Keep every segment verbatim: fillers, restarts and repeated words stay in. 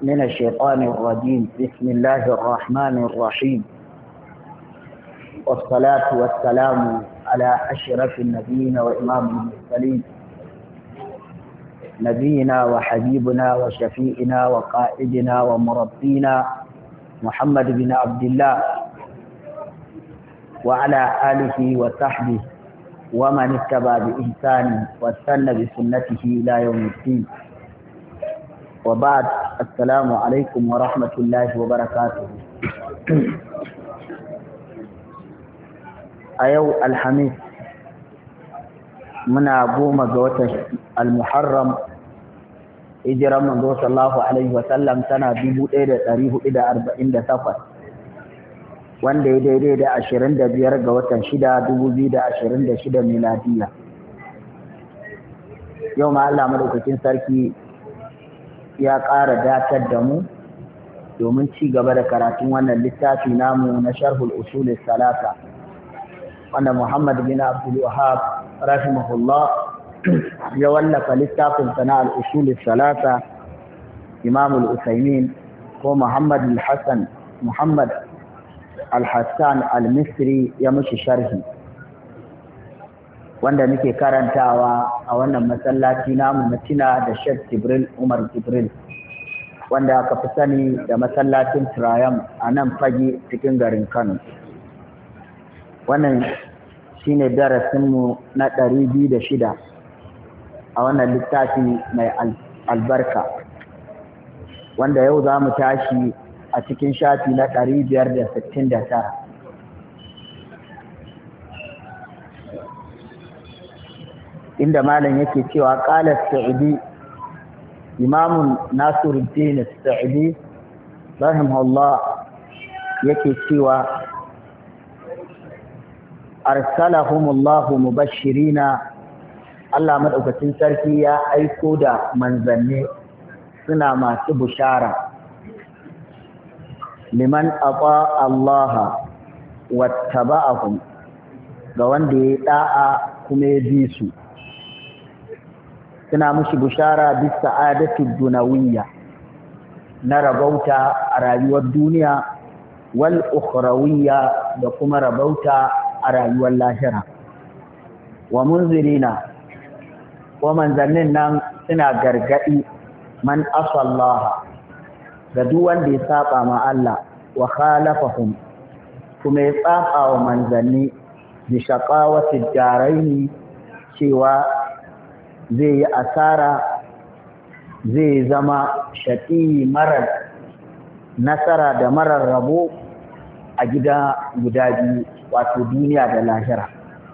من الشيطان الرجيم. بسم الله الرحمن الرحيم، والصلاة والسلام على أشرف النبيين وإمام المرسلين، نبينا وحبيبنا وشفيئنا وقائدنا ومربينا محمد بن عبد الله وعلى آله وصحبه ومن اتبع بإحسان واستنى بسنته إلى يوم الدين. وبعد، السلام عليكم ورحمة الله وبركاته. أيو الحميد منا قوم قوة المحرم إجرى من صلى الله عليه وسلم سنة بيبو إيدة تاريخ إيدة أربعين دا سفر wanda ya daidai da ashirin da biyar ga watan shida dubu biyu da ashirin da shida miladiya. Yau ma Allah madaukakin sarki ya ƙara datar da mu domin ci gaba da karatun wannan littafi namu na sharhul usul salasa, wanda Muhammad bin Abdul Wahhab rahimahullah ya wallafa littafin sana al-usul salasa. Imam al-Usaymin ko Muhammad al-Hasan Muhammad Al-Hassan Al-Misri ya mushi sharhi, wanda muke karantawa a wannan masallaci namu na tina da Sheikh Jibril Umar Jibril, wanda aka fi sani da masallacin Triumph a nan Fage cikin garin Kano. Wannan shine darasinmu na ɗari biyu da shida a wannan littafi mai albarka, wanda yau za mu tashi a cikin shafi na ɗari biyar da sittin da tara. Inda malam yake cewa qala Sa'idi, Imam Nasiruddin Sa'idi rahimahullah yake cewa arsalahumullahu mubashirina, Allah madaukakin sarki ya aiko da manzanni suna masu bushara, liman ata Allah wattaba'ahum, ga wanda ya da'a kuma ya bi su, suna mushi bushara bis sa'adatu dunawiyya, na rabauta a rayuwar duniya, wal ukhrawiyya, da kuma rabauta a rayuwar lahira. Wa munzirina, wa manzannin nan suna gargadi man asallaha, ga duk wanda ya saba ma Allah, wa khalafahum, kuma ya saba wa manzanni, bi shaqawati daraini, cewa zai yi asara, zai zama shaqi marar nasara da marar rabo a gida guda biyu, wato duniya da lahira.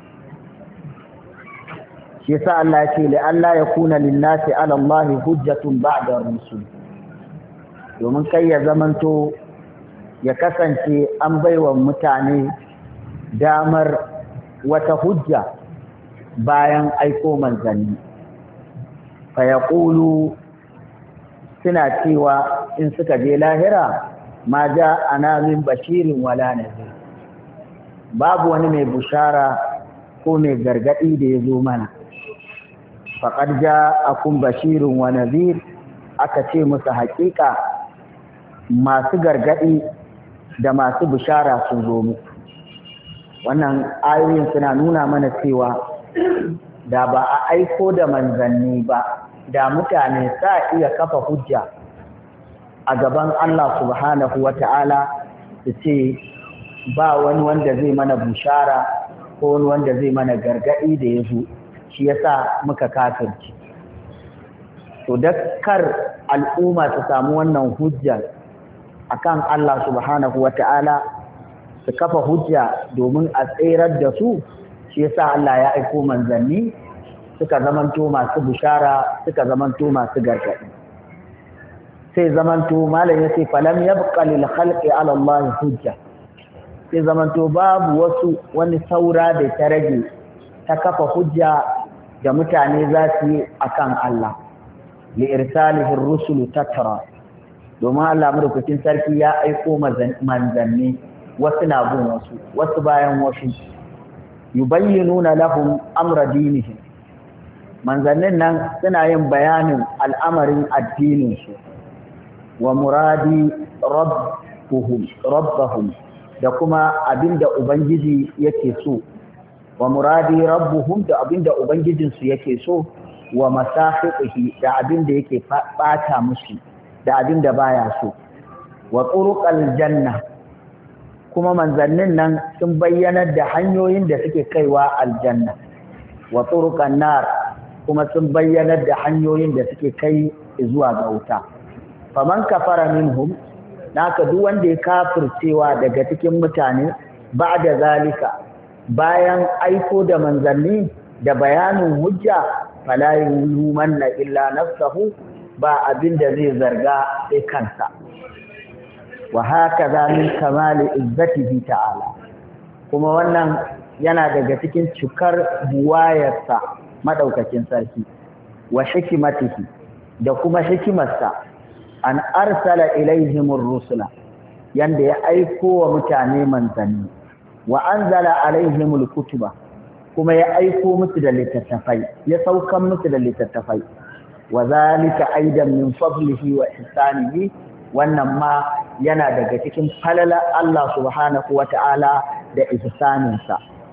Shi yasa Allah ya ce li Allah yakuna lin-nasi 'ala Allah hujjatun ba'da rusul, domin kai ya zamanto ya kasance an baiwa mutane damar wata hujja bayan aiko manzanni. Fa yaqulu, suna cewa in suka je lahira, ma ja'ana min bashirin wala nadhir, babu wani mai bushara ko mai gargadi da ya zo mana. Faqad ja'akum bashirun wa nadhir, aka ce musu haƙiƙa masu gargaɗi da masu bishara sun zo muku. Wannan ayoyin suna nuna mana cewa da ba a aiko da manzanni ba, da mutane sa iya kafa hujja a gaban Allah subhanahu wa ta'ala su ce ba wani wanda zai mana bishara ko wani wanda zai mana gargaɗi da ya zo, shi yasa muka kafirci. To dakkar al'umma su samu wannan hujjar akan Allah subhanahu wa ta'ala, su kafa hujja domin a tserar da su, shi yasa Allah ya aiko manzanni suka zamanto masu bishara, suka zamanto masu gargaɗi. Sai zamanto malam yace falam yabqa lil khalqi ala Allah hujja, sai zamanto babu wasu wani saura da ta rage ta kafa hujja da mutane za su yi akan Allah, li irsalihi ar-rusulu tatra, domin Allah madaukakin sarki ya aiko manzanni wasu na bin wasu, wasu bayan wasu, yubayyinuna lahum amra dinihim, manzannin nan suna yin bayanin al'amarin addininsu, wa muradi rabbuhum rabbahum da kuma abinda ubangiji yake so wa muradi rabbuhum da abinda ubangijinsu yake so wa masafihi da abinda yake bata musu da abinda baya so wa turuqal janna kuma manzannin nan sun bayyanar da hanyoyin da suke kaiwa aljanna wa turuqan nar kuma sun bayyanar da hanyoyin da suke kai zuwa ga wuta faman kafara minhum naka duk wanda ya kafircewa daga cikin mutane ba'da zalika bayan aiko da manzanni da bayanin hujja fala yumanna illa nafsuhu ba abinda zai zarga sai kansa wa hakaza min kamali izzatihi ta'ala kuma wannan yana daga cikin cikar buwayarsa madaukakin sarki wa hikimatihi da kuma hikimarsa an arsala ilaihimur rusula yanda ya aiko wa mutane manzanni wa anzala alaihimul kutuba kuma ya aiko musu da littattafai ya saukan musu da littattafai wa zalika aidan min fadlihi wa ihsanihi wannan ma yana daga cikin falala Allah subhanahu wata'ala da ihsaninsa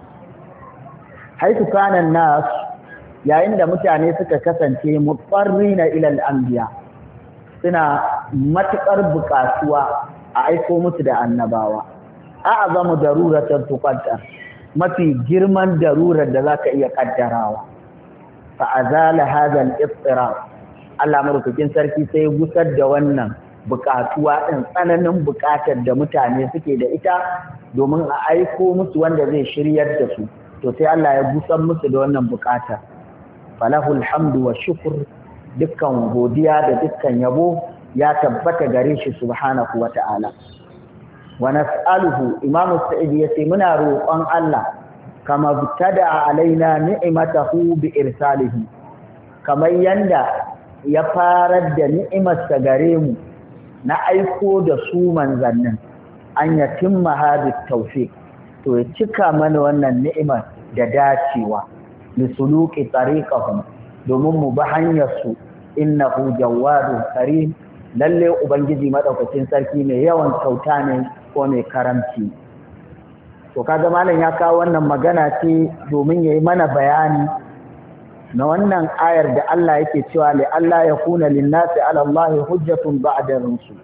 haitu kana nas yayin da mutane suka kasance mutarrina ila al-anbiya suna matukar bukatuwa a aiko musu da annabawa a'zamu daruratan tuqaddar mafi girman darurar da zaka iya kaddarawa fa azala hadha al-ittirab Allah madaukakin sarki sai ya gusar da wannan bukatuwa din tsananin bukatar da mutane suke da ita domin a aiko musu wanda zai shiryar da su to sai Allah ya gusar musu da wannan bukatar falahul hamdu wa shukr dukkan godiya da dukkan yabo ya tabbata gare shi subhanahu wata'ala wa nas'aluhu imam sa'id yace muna roƙon Allah kama btada alaina ni'matahu bi irsalihi kamar yanda ya farar da ni'imarsa gare mu na aiko da su manzannin an yatimma hadit tawfiq to ya cika mana wannan ni'imar da dacewa li suluki tariqahum domin mu bi hanyar su innahu jawwadun karim lalle ubangiji madaukakin sarki mai yawan kyauta ne ko mai karamci to kaga malam ya kawo wannan magana ce domin yayi mana bayani na wannan ayar da Allah yake cewa li Allah yakuna lin-nasi 'ala Allah hujjatun ba'da rusul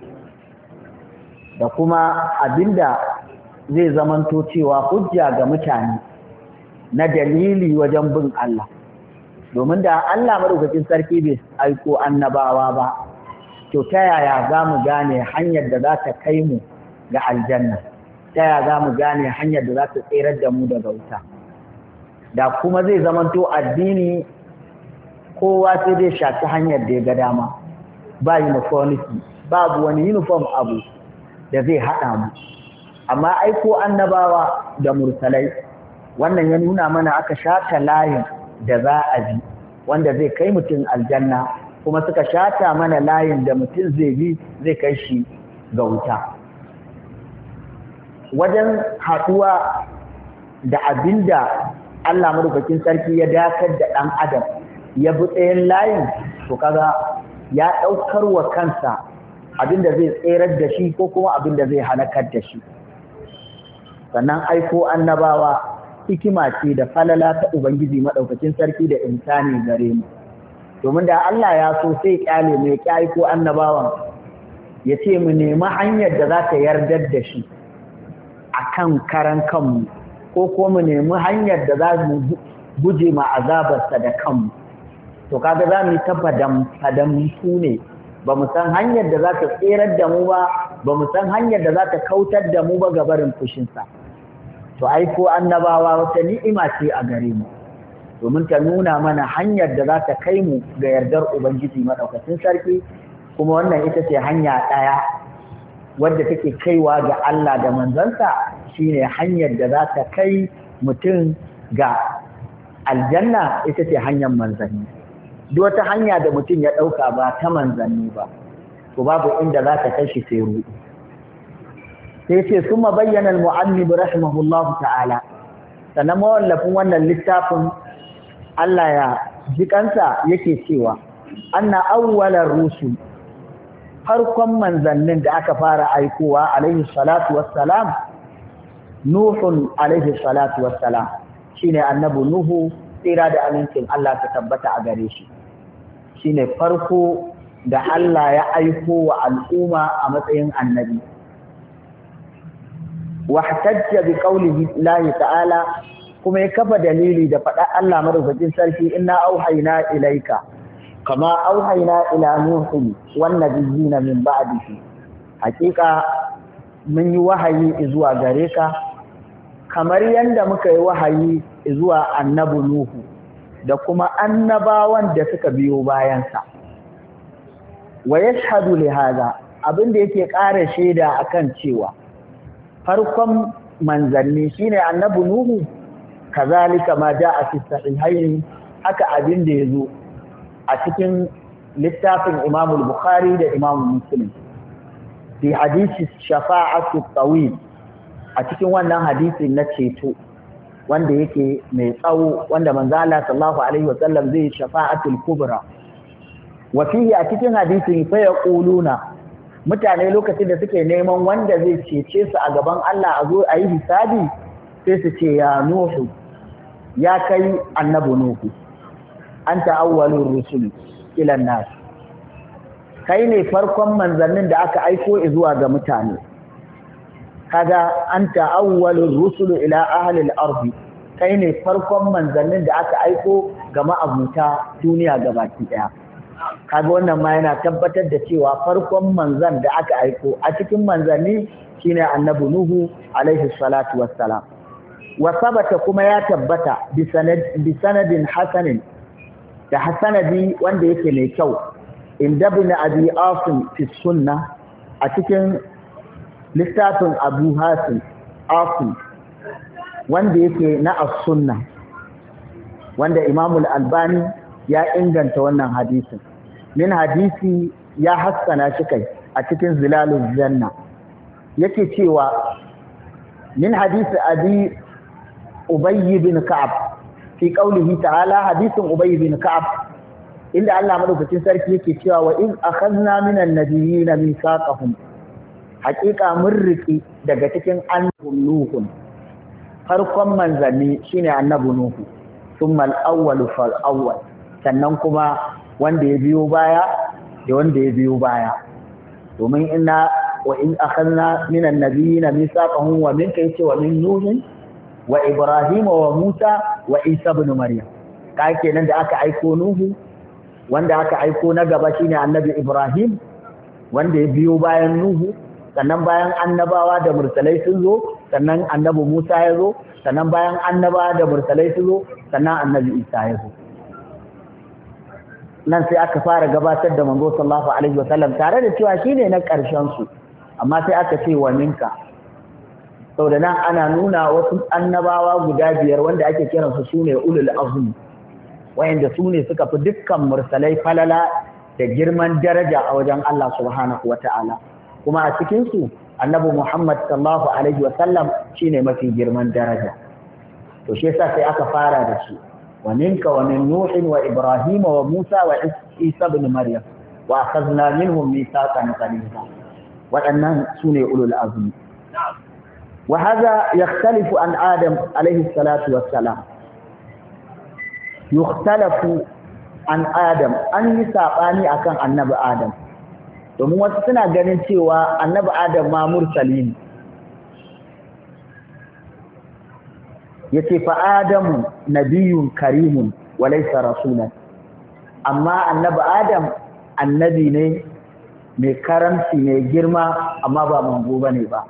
da kuma abinda zai zamanto cewa hujja ga mutane na dalili wajen bin Allah domin da Allah madaukakin sarki bai aiko annabawa ba to ta yaya za mu gane hanyar da za ta kai mu ga aljanna ta yaya za mu gane hanyar da za ta tserar da mu daga wuta da kuma zai zamanto addini kowa sai dai shafi hanyar da ya ga dama ba uniformity babu wani uniform abu da zai haɗa mu amma aiko annabawa da mursalai wannan ya nuna mana aka shata layin da za a bi wanda zai kai mutum aljanna kuma suka shata mana layin da mutum zai bi zai kai shi ga wuta wajen haɗuwa da abinda Allah madaukakin sarki ya dakar da ɗan adam ya bi tsayin layin to kaga ya ɗaukar wa kansa abinda zai tserar da shi ko kuma abinda zai halakar da shi sannan aiko annabawa hikima ce da falala ta ubangiji madaukakin sarki da insani gare mu domin da Allah ya so sai kyale mai aiko annabawan ya ce mu nemi hanyar da za ta yardar da shi akan karan kanmu ko ko mu nemi hanyar da za mu guje ma azabarsa da kanmu to kaga za mu yi ta fadamtu ne ba mu san hanyar da za ta tserar da mu ba ba mu san hanyar da za ta kautar da mu ba ga barin fushinsa to aiko annabawa wata ni'ima ce a gare mu domin ta nuna mana hanyar da za ta kai mu ga yardar ubangiji madaukakin sarki kuma wannan ita ce hanya ɗaya wadda take kaiwa ga Allah da manzansa shine hanyar da za ta kai mutum ga aljanna ita ce hanyar manzanni duk wata hanya da mutum ya ɗauka ba ta manzanni ba to babu inda za ta kai shi sai ruɗu sai ce summa bayyana al-mu'allib rahimahullah ta'ala sannan mawallafin wannan littafin Allah ya ji kansa yake cewa anna awwalar rusul farkon manzannin da aka fara aikowa alaihi salatu wassalam nuhun alaihi salatu wassalam shine annabi nuhu tsira da amincin Allah ta tabbata a gare shi shine farko da Allah ya aiko wa al'umma a matsayin annabi wahtajja bi qawlihi Allah ta'ala kuma ya kafa dalili da faɗa Allah madaukakin sarki inna auhayna ilaika kama auhayna ila nuhin wan nabiyina min ba'dihi hakika mun yi wahayi zuwa gare ka kamar yanda muka yi wahayi zuwa annabi nuhu da kuma annabawan da suka biyo bayansa wa yashhadu li hada abinda yake ƙara shaida akan cewa farkon manzanni shine annabi nuhu kazalika ma jaa fi sahihayn haka abin da yazo a cikin littafin Imam al-Bukhari da Imam Muslim fi hadisi shafa'atu tawil a cikin wannan hadisi na ceto wanda yake mai tsawo wanda manzo Allah sallallahu alaihi wasallam zai shafa'atul kubra wa fihi a cikin hadisin fa yaquluna mutane lokacin da suke neman wanda zai cece su a gaban Allah a zo a yi hisabi sai su ce ya nuhu ya kai annabi nuhu anta awwalur rusul ila nas kai ne farkon manzannin da aka aiko zuwa ga mutane kaga anta awwalur rusul ila ahli al-ardi kai ne farkon manzannin da aka aiko ga ma'abuta duniya gabaki daya kaga wannan ma yana tabbatar da cewa farkon manzan da aka aiko a cikin manzanni shine annabi nuhu alaihi salatu wassalam wa sabata kuma ya tabbata bi sanad bi sanadin hasanin da hasanadi wanda yake mai kyau inda ibn abi asim fi sunnah a cikin littafin abu hasim asim wanda yake na as-sunnah wanda Imam al-Albani ya inganta wannan hadisin min hadisi ya hassana shi kai a cikin zilalul janna yake cewa min hadisi abi ubay bin ka'ab fi qawlihi ta'ala hadisin ubay bin ka'ab inda Allah madaukakin sarki yake cewa wa in akhadna minan nabiyyin mithaqahum haqiqa mun riki daga cikin annabun nuhun farkon manzanni shine annabi nuhu thumma al-awwal fal awwal sannan kuma wanda ya biyo baya da wanda ya biyo baya domin inna wa in akhadna minan nabiyyin mithaqahum wa minka yace wa min nuhin wa ibrahim wa musa wa isa ibn maryam kai kenan da aka aiko nuhu wanda aka aiko na gaba shine annabi ibrahim wanda ya biyo bayan nuhu sannan bayan annabawa da mursalai sun zo sannan annabi musa ya zo sannan bayan annabawa da mursalai sun zo sannan annabi isa ya zo nan sai aka fara gabatar da manzo sallallahu alaihi wasallam tare da cewa shine na ƙarshen su amma sai aka ce wa minka saboda nan ana nuna wasu annabawa guda biyar wanda ake kiran su sune ulul azmi wayanda sune suka fi dukkan mursalai falala da girman daraja a wajen Allah subhanahu wataala kuma a cikin su annabi Muhammad sallallahu alaihi wasallam shine mafi girman daraja to shi yasa sai aka fara da shi ومنك ومن نوح وإبراهيم وموسى وعيسى بن مريم وأخذنا منهم ميثاقا غليظا وأنهم سنة أولو العزم وهذا يختلف عن آدم عليه الصلاة والسلام يختلف عن آدم أن يساقاني أكان النبي آدم domin wasu suna ganin cewa annabi Adam ma mursali ne yace fa adamu nabiyyun karimun wa laysa rasulan amma annabi adam annabi ne mai karamci mai girma amma ba manzo bane ba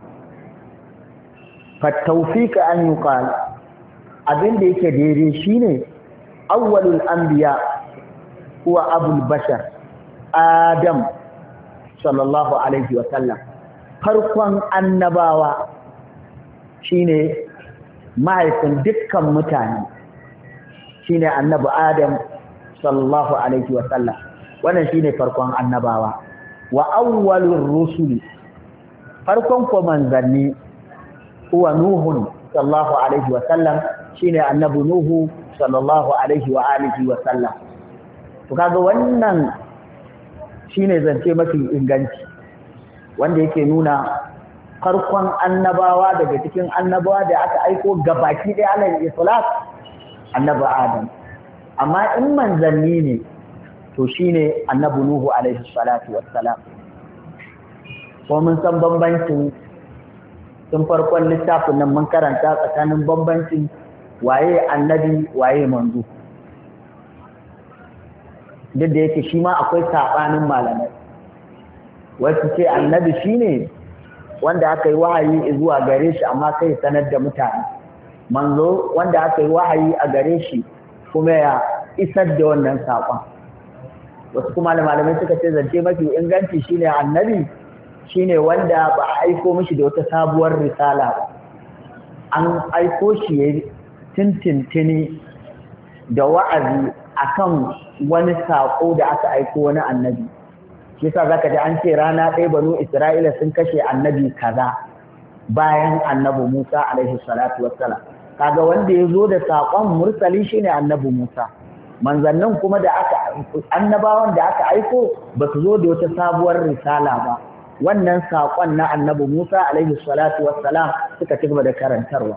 fa tawfika an yuqal abin da yake daidai shine awwalul anbiya huwa abul bashar adam sallallahu alaihi wa sallam farkon annabawa shine mahaifin dukkan mutane shine annabi Adam sallallahu alaihi wa sallam wannan shine farkon annabawa wa awwalur rusuli farkon ko manzanni huwa nuhun sallallahu alaihi wa sallam shine annabi nuhu sallallahu alaihi wa alihi wa sallam to kaga wannan shine zance mafi inganci wanda yake nuna farkon annabawa daga cikin annabawa da aka aiko gabaki ɗaya alal itlaq annabi Adam amma in manzanni ne to shine annabi Nuhu alaihi salatu wassalam ko mun san bambancin tun farkon littafin nan mun karanta tsakanin bambancin waye annabi waye manzo duk da yake shi ma akwai sabanin malamai wasu ce annabi shine wanda aka yi wahayi zuwa gare shi amma kai sanar da mutane manzo wanda aka yi wahayi a gare shi kuma ya isar da wannan saƙon wasu kuma malamai suka ce zance mafi inganci shine annabi shine wanda ba a aiko mishi da wata sabuwar risala ba an aiko shi ya tintintini da wa'azi akan wani saƙo da aka aiko wani annabi shi yasa zaka ji an ce rana ɗaya banu Isra'ila sun kashe annabi kaza bayan annabi Musa alaihi salatu wassalam kaga wanda ya zo da saƙon mursali shine annabi Musa manzannin kuma da aka annabawan da aka aiko ba su zo da wata sabuwar risala ba wannan saƙon na annabi Musa alaihi salatu wassalam suka ci gaba da karantarwa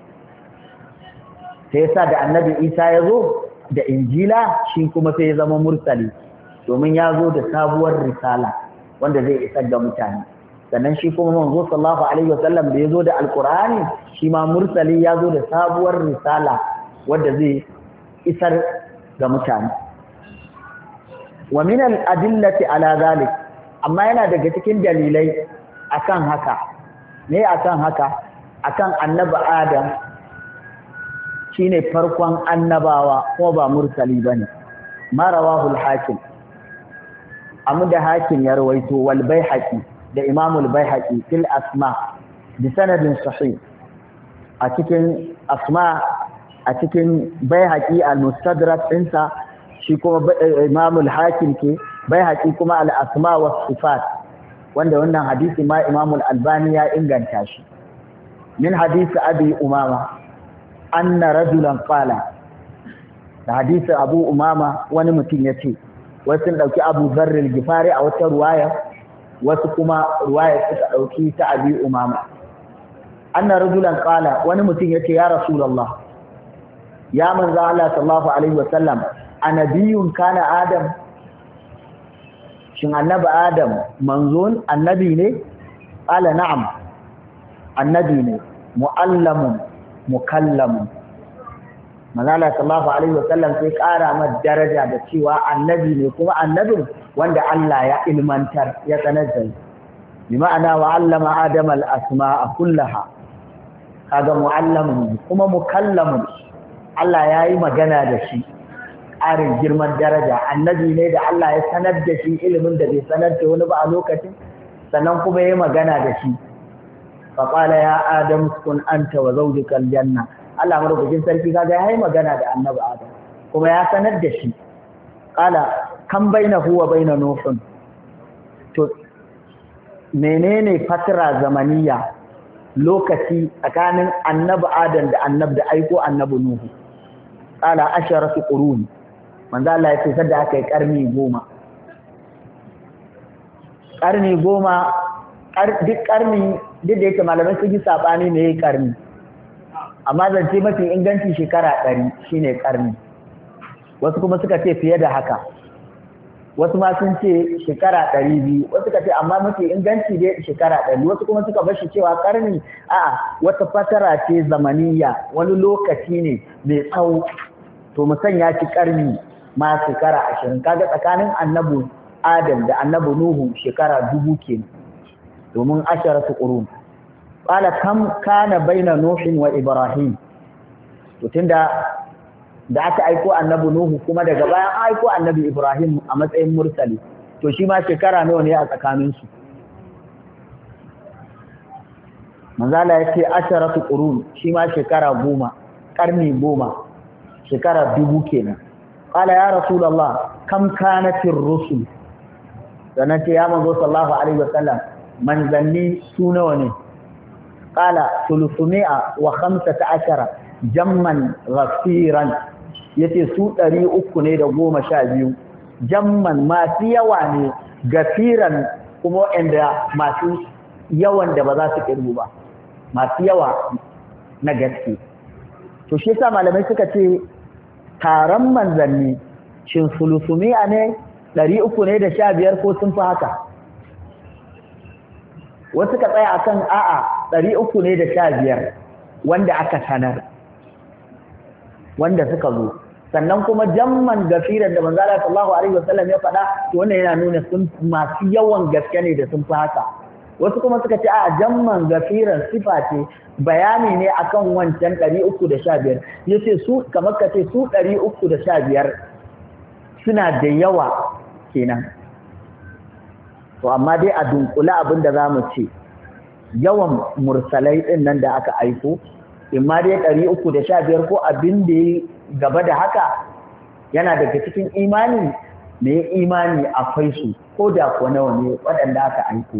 sai yasa da annabi Isa ya zo da injila shi kuma sai ya zama mursali domin ya zo da sabuwar risala wanda zai isar da mutane sannan shi kuma manzo sallallahu alaihi wasallam da ya zo da alqur'ani shi ma mursali ya zo da sabuwar risala wanda zai isar ga mutane wa min al-adillati ala zalik amma yana daga cikin dalilai akan haka ne akan haka akan annabi Adam shine farkon annabawa kuma ba mursali bane ma rawahu al-hakim amma da hakim ya rawaito wal baihaqi da imam al-baihaqi fil asma bi sanadin sahih a cikin asma a cikin baihaqi al-mustadrak ɗinsa shi kuma imam al-hakim ke baihaqi kuma al-asma was sifat wanda wannan hadisi ma imam al-albani ya inganta shi min hadisi abi umama anna rajulan qala da hadisi abu umama wani mutum yace wasu sun ɗauki abu zarril gifari a wata ruwaya wasu kuma ruwaya suka ɗauki ta abi umama anna rajulan qala wani mutum yace ya rasulullah ya manzo Allah sallallahu alaihi wasallam anabiyun kana adam shin annabi adam manzon annabi ne qala na'am annabi ne muallamun mukallamun manala sallallahu alaihi wasallam sai ƙara masa daraja da cewa annabi ne kuma annabin wanda Allah ya ilmantar ya sanar da bi ma'ana wa allama adama al-asma'a kullaha kaga muallamun kuma mukallamun Allah ya yi magana da shi ƙarin girman daraja annabi ne da Allah ya sanar da shi ilimin da bai sanar da wani ba a lokacin sannan kuma ya yi magana da shi fa qala ya adam kun anta wa zawjuka al-janna Allah madaukakin sarki kaga yayi magana da Annabi Adam kuma ya sanar da shi qala kan bainahu wa baina nuhun to menene fatira zamaniya lokaci tsakanin Annabi Adam da Annabi da aiko Annabi Nuhu qala asharatu qurun manzo Allah ya ce sadda aka yi karni goma karni goma duk karni duk da yake malamai sun yi sabani ne yayi karni amma zance mafi inganci shekara ɗari shine ƙarni wasu kuma suka ce fiye da haka wasu ma sun ce shekara ɗari biyu wasu suka ce amma mafi inganci dai shekara ɗari wasu kuma suka bashi cewa ƙarni a'a wata fatara ce zamaniya wani lokaci ne mai tsawo to mu sanya shi ƙarni ma shekara ashirin kaga tsakanin annabi adam da annabi nuhu shekara dubu kenan domin asharatu qurun qala kam kana baina nuhin wa ibrahim to tunda da aka aiko annabi nuhu kuma daga bayan aiko annabi ibrahim a matsayin mursali to shi ma shekara nawa ne a tsakanin su manzala yace asharatu qurun shi ma shekara goma karni goma shekara dubu kenan qala ya rasulullah kam kanatir rusul sannan ce ya manzo sallallahu alaihi wasallam manzanni su nawa ne qala thuluthmi'a wa khamsata ashara jamman ghafiran yace su ɗari uku ne da goma sha biyu jamman masu yawa ne gafiran kuma waɗanda masu yawan da ba za su ƙirgu ba, masu yawa na gaske. To shi yasa malamai suka ce taron manzanni shin sulusumi'a ne ɗari uku ne da sha biyar ko sun fi haka? Wasu ka tsaya akan a'a ɗari uku ne da sha biyar wanda aka sanar, wanda suka zo. Sannan kuma jamman gafiran da manzo Allah sallallahu alaihi wasallam ya faɗa, to wannan yana nuna sun masu yawan gaske ne da sun fi haka. Wasu kuma suka ce a jamman gafiran sifa ce, bayani ne akan wancan ɗari uku da sha biyar. Yace su kamar ka ce su ɗari uku da sha biyar suna da yawa kenan. To amma dai a dunkula abin da zamu ce yawan mursalai din nan da aka aiko, imma dai ɗari uku da sha biyar ko abin da ya gaba da haka, yana daga cikin imani ne, imani akwai su ko da ko nawa ne waɗanda aka aiko.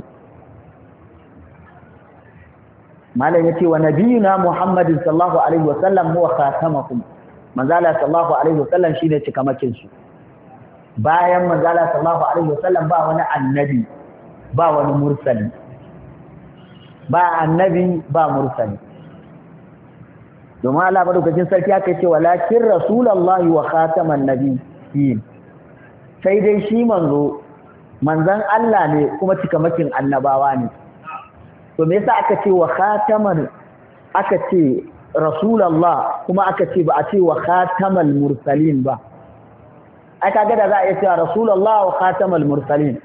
Malam yace wa nabiyuna Muhammadin sallallahu alaihi wasallam huwa khatamukum, manzala sallallahu alaihi wasallam shine cikamakin su. Bayan manzala sallallahu alaihi wasallam ba wani annabi, ba wani mursali, ba annabi ba mursali. Domin Allah madaukakin sarki aka ce walakin rasulullahi wa khataman nabiyyin, sai dai shi manzo manzon Allah ne kuma cikamakin annabawa ne. To me yasa aka ce wa khataman, aka ce rasulullah kuma aka ce ba a ce wa khatamal mursalin ba? Ai kaga da za a iya cewa rasulullah wa khatamal mursalin,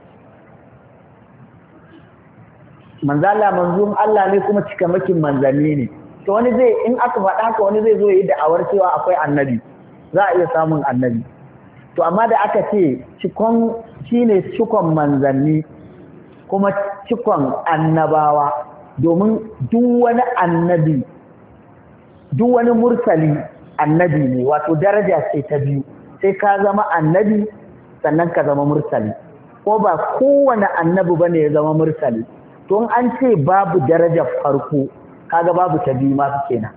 manzo Allah manzon Allah ne kuma cikamakin manzanni ne. To wani zai, in aka faɗa haka wani zai zo yi da'awar cewa akwai annabi, za a iya samun annabi. To amma da aka ce cikon shine cikon manzanni kuma cikon annabawa, domin duk wani annabi, duk wani mursali annabi ne, wato daraja ce ta biyu, sai ka zama annabi sannan ka zama mursali, ko ba kowane annabi bane ya zama mursali. To in an ce babu darajar farko, kaga babu ta biyu ma kenan.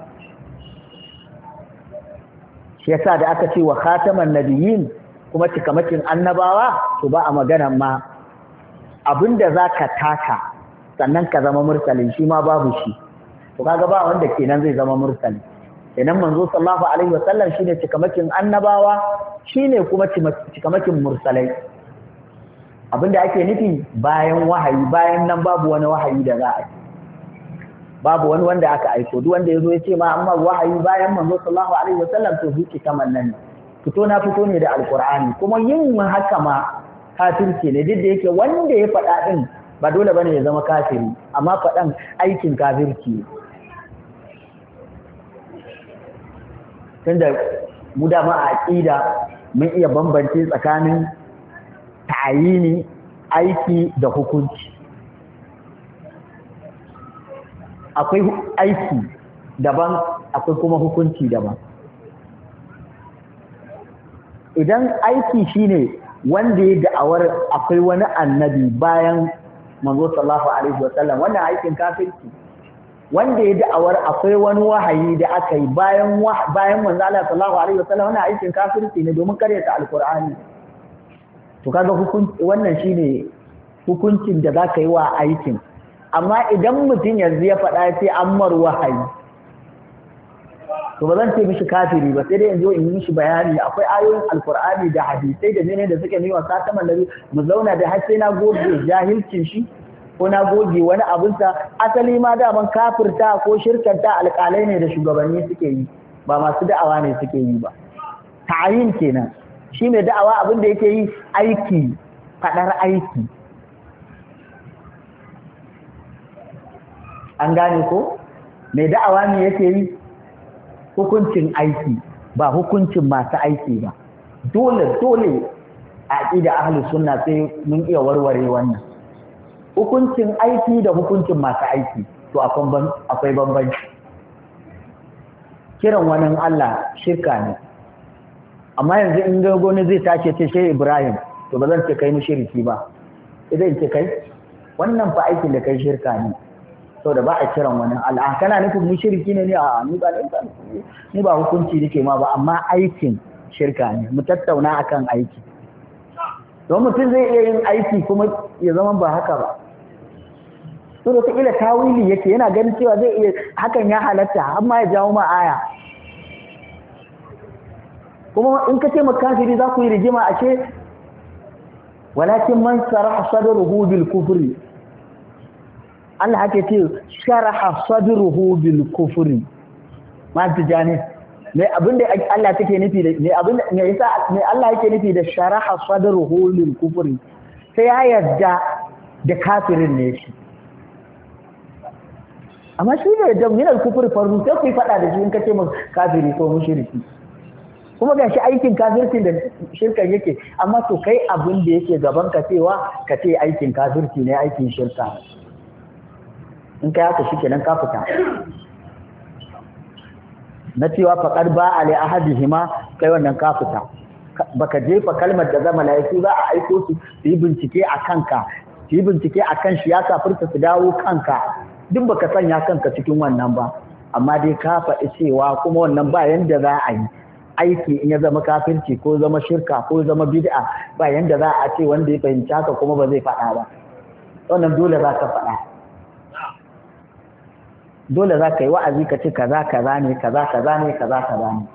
Shi yasa da aka ce wa khataman nabiyyin kuma cikamakin annabawa, to ba a magana ma abinda zaka taka sannan ka zama mursali, shi ma babu shi. To kaga ba wanda kenan zai zama mursali. Kenan manzo sallallahu alaihi wasallam shine cikamakin annabawa, shine kuma cikamakin mursalai. Abinda ake nufi bayan wahayi, bayan nan babu wani wahayi da za a yi, babu wani wanda aka aiko. Duk wanda yazo ya ce ma amma wahayi bayan manzo sallallahu alaihi wasallam, to zuci kaman nan fito na fito ne da alqur'ani. Kuma yin haka ma kafirci ne, duk da yake wanda ya faɗa din ba dole bane ya zama kafiri, amma faɗan aikin kafirci. Tunda mu da ma a aqida mun iya bambance tsakanin ta'ayini, aiki da hukunci. Akwai aiki daban, akwai kuma hukunci daban. Idan aiki shine wanda ya da'awar akwai wani annabi bayan manzo sallallahu alaihi wasallam, wannan aikin kafirci. Wanda ya da'awar akwai wani wahayi da aka yi bayan bayan manzo sallallahu alaihi wasallam, wannan aikin kafirci ne, domin karyata alqur'ani. To kaga hukunci, wannan shine hukuncin da zaka yi wa aikin. Amma idan mutum yanzu ya faɗa sai an mar wahayi, to ba zan ce mishi kafiri ba, sai dai yanzu in yi mishi bayani. Akwai ayoyin alkur'ani da hadisai da menene da suke nuna sataman nabi, mu zauna da har sai na goge jahilcin shi ko na goge wani abinsa. Asali ma daman kafirta ko shirkanta alƙalai ne da shugabanni suke yi, ba masu da'awa ne suke yi ba. Ta'ayin kenan, shi mai da'awa abin da yake yi aiki, faɗar aiki. An gane ko? Mai da'awa ne yake yi hukuncin aiki, ba hukuncin masu aiki ba. Dole dole a aqida ahlus sunna sai mun iya warware wannan. Hukuncin aiki da hukuncin masu aiki, to akwai bambanci. Kiran wani Allah shirka ne. Amma yanzu in ga goni zai tace ce Shehu Ibrahim, to ba zan ce kai mushriki ba. Idan ce kai wannan fa aikin da kai shirka ne. Da ba a kiran wani Allah, kana nufin mushriki ne? A ni ba ni ba hukunci nake ma ba, amma aikin shirka ne. Mu tattauna akan aiki. don mutum zai iya yin aiki kuma ya zama ba haka ba to da kila tawili yake yana ganin cewa zai iya hakan ya halatta amma ya jawo ma aya kuma in ka ce makafiri za ku yi rigima ashe walakin man saraha sadruhu bil kufri Allah hake ce sharaha sadruhu bil kufri ma tijani me abinda Allah take nufi da me abinda me yasa me Allah yake nufi da sharaha sadruhu lil kufri sai ya yarda da kafirin ne shi amma shi ne da min al kufri farzu sai ku fada da shi in kace mun kafiri ko mushriki kuma ga shi aikin kafirci da shirka yake amma to kai abin da yake gaban ka cewa ka ce aikin kafirci ne aikin shirka in kai haka shi kenan ka fita na cewa faƙar ba a ahadihima kai wannan ka fita baka jefa kalmar da zama laifi ba a aiko su su yi bincike a kanka su yi bincike a kan shi ya kafirta su dawo kanka duk baka sanya kanka cikin wannan ba amma dai ka faɗi cewa kuma wannan ba yanda za a yi aiki in ya zama kafirci ko zama shirka ko zama bid'a ba yanda za a ce wanda ya fahimci haka kuma ba zai faɗa ba wannan dole za ka faɗa dole za ka yi wa'azi ka ce kaza kaza ne kaza kaza ne kaza kaza ne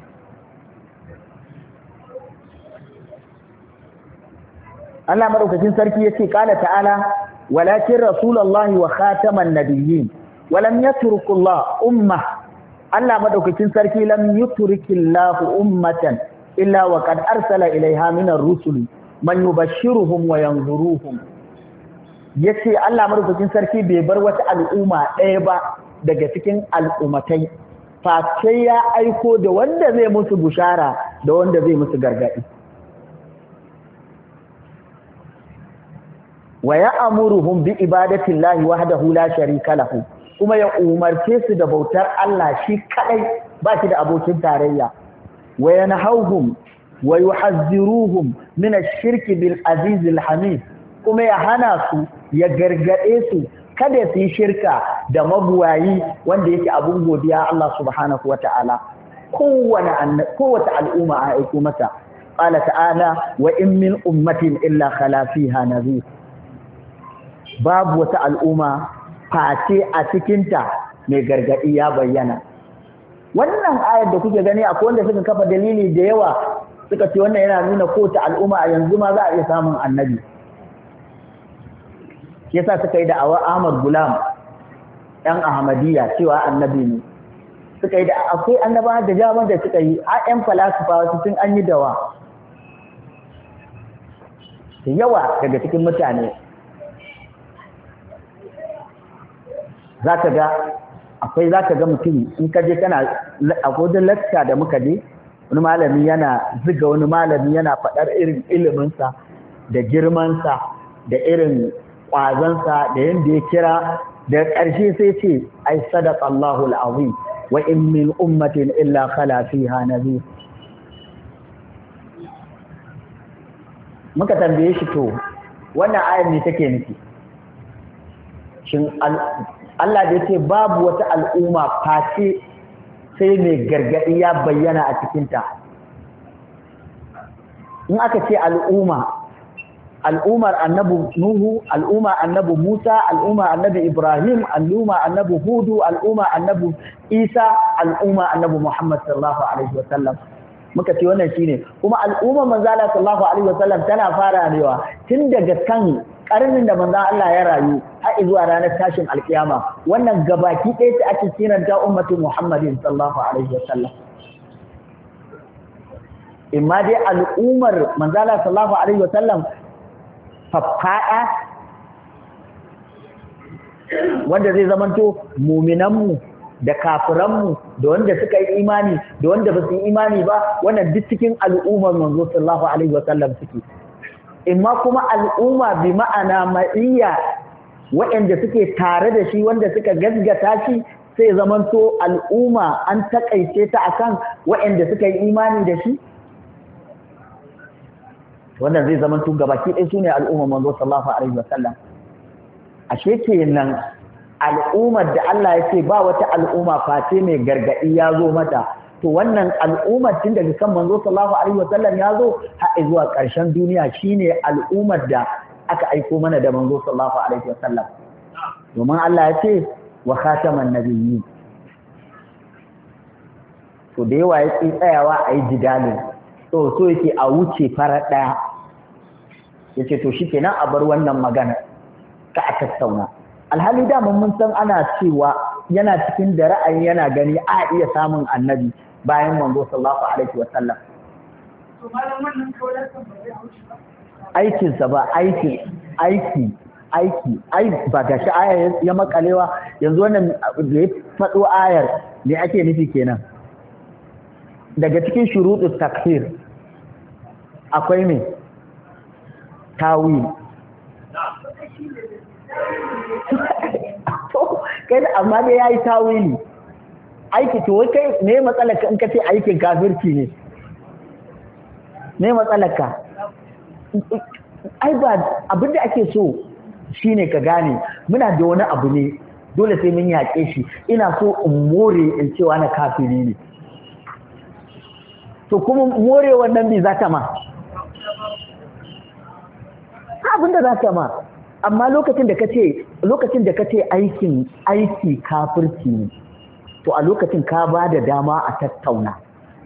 Allah madaukakin sarki yace qala ta'ala walakin rasulullahi wa khataman nabiyyin wa lam yatrukullah ummah Allah madaukakin sarki lam yutrikillahu ummatan illa wa qad arsala ilaiha minar rusuli man yubashshiruhum wa yanzuruhum yace Allah madaukakin sarki bai bar wata al'umma ɗaya ba daga cikin al'ummatai face ya aiko da wanda zai musu bushara da wanda zai musu gargadi wa ya'muruhum bi ibadatillahi wahdahu la sharika lahu kuma ya umarce su da bautar Allah shi kadai ba shi da abokin tarayya wa yanhahum wa yuhazziruhum min ash-shirki bil aziz al-hamid kuma ya hana su ya gargade su kada su yi shirka da mabuwayi wanda yake abun godiya Allah subhanahu wata'ala kowane kowace al'umma a aiko mata qala ta'ala wa in min ummatin illa khala fiha nadhir babu wata al'umma face a cikinta mai gargadi ya bayyana wannan ayar da kuke gani akwai wanda suka kafa dalili da yawa suka ce wannan yana nuna kowace al'umma a yanzu ma za a iya samun annabi shi yasa suka yi da'awar Ahmad Gulam ɗan Ahmadiyya cewa annabi ne suka yi da akwai annaba da jaman da suka yi a ƴan falasifa wasu sun an yi dawa da yawa daga cikin mutane za ka ga akwai za ka ga mutum in ka je kana a godin lakta da muka je wani malami yana ziga wani malami yana faɗar irin iliminsa da girmansa da irin ƙwazansa da yadda ya kira da ƙarshe sai ce ai sadaqa Allahu al-azim wa in min ummatin illa khala fiha nadhir muka tambaye shi to wannan ayar ne take nufi shin Allah da yake babu wata al'umma face sai mai gargadi ya bayyana a cikinta in aka ce al'umma al'ummar annabi Nuhu al'umma annabi Musa al'umma annabi Ibrahim al'umma annabi Hudu al'umma annabi Isa al'umma annabi Muhammad sallallahu alaihi wasallam muka ce wannan shine kuma al'umma manzo Allah sallallahu alaihi wasallam tana fara newa tun daga kan karnin da manzo Allah ya rayu har zuwa ranar tashin alkiyama wannan gabaki ɗaya ta ake kiran ta ummatu Muhammadin sallallahu alaihi wasallam imma dai al'ummar manzo Allah sallallahu alaihi wasallam faffada wanda zai zamanto mu'minanmu da kafiranmu da wanda suka yi imani da wanda ba su yi imani ba wannan duk cikin al'ummar manzo sallallahu alaihi wasallam suke imma kuma al'umma bi ma'ana ma'iyya waɗanda suke tare da shi wanda suka gaskata shi sai zamanto al'umma an takaice ta akan waɗanda suka yi imani da shi wannan zai zamanto gabaki ɗaya sune al'umma manzo sallallahu alaihi wasallam ashe kenan al'ummar da Allah ya ce ba wata al'umma face mai gargadi ya zo mata to wannan al'ummar tun daga kan manzo sallallahu alaihi wasallam ya zo har zuwa ƙarshen duniya shine al'ummar da aka aiko mana da manzo sallallahu alaihi wasallam domin Allah ya ce wa khataman nabiyyin to da yawa ya tsi tsayawa a yi jidalin so so yake a wuce farar ɗaya ya ce to shi kenan a bar wannan magana ka a tattauna alhali da mun san ana cewa yana cikin da ra'ayi yana gani a iya samun annabi bayan manzo sallallahu alaihi wa sallam aikinsa ba aiki aiki aiki ai ba ga shi aya ya makalewa yanzu wannan da ya faɗo ayar me ake nufi kenan daga cikin shuruɗu takfir akwai me tawil kai amma dai yayi tawili aiki to wai kai me matsalar ka in ka ce aikin kafirci ne me matsalar ka ai ba abin da ake so shine ka gane muna da wani abu ne dole sai mun yaƙe shi ina so in more in cewa na kafiri ne to kuma more wannan bi za ta ma abin da za ta ma amma lokacin da kace lokacin da kace aikin aiki kafirci ne to a lokacin ka ba da dama a tattauna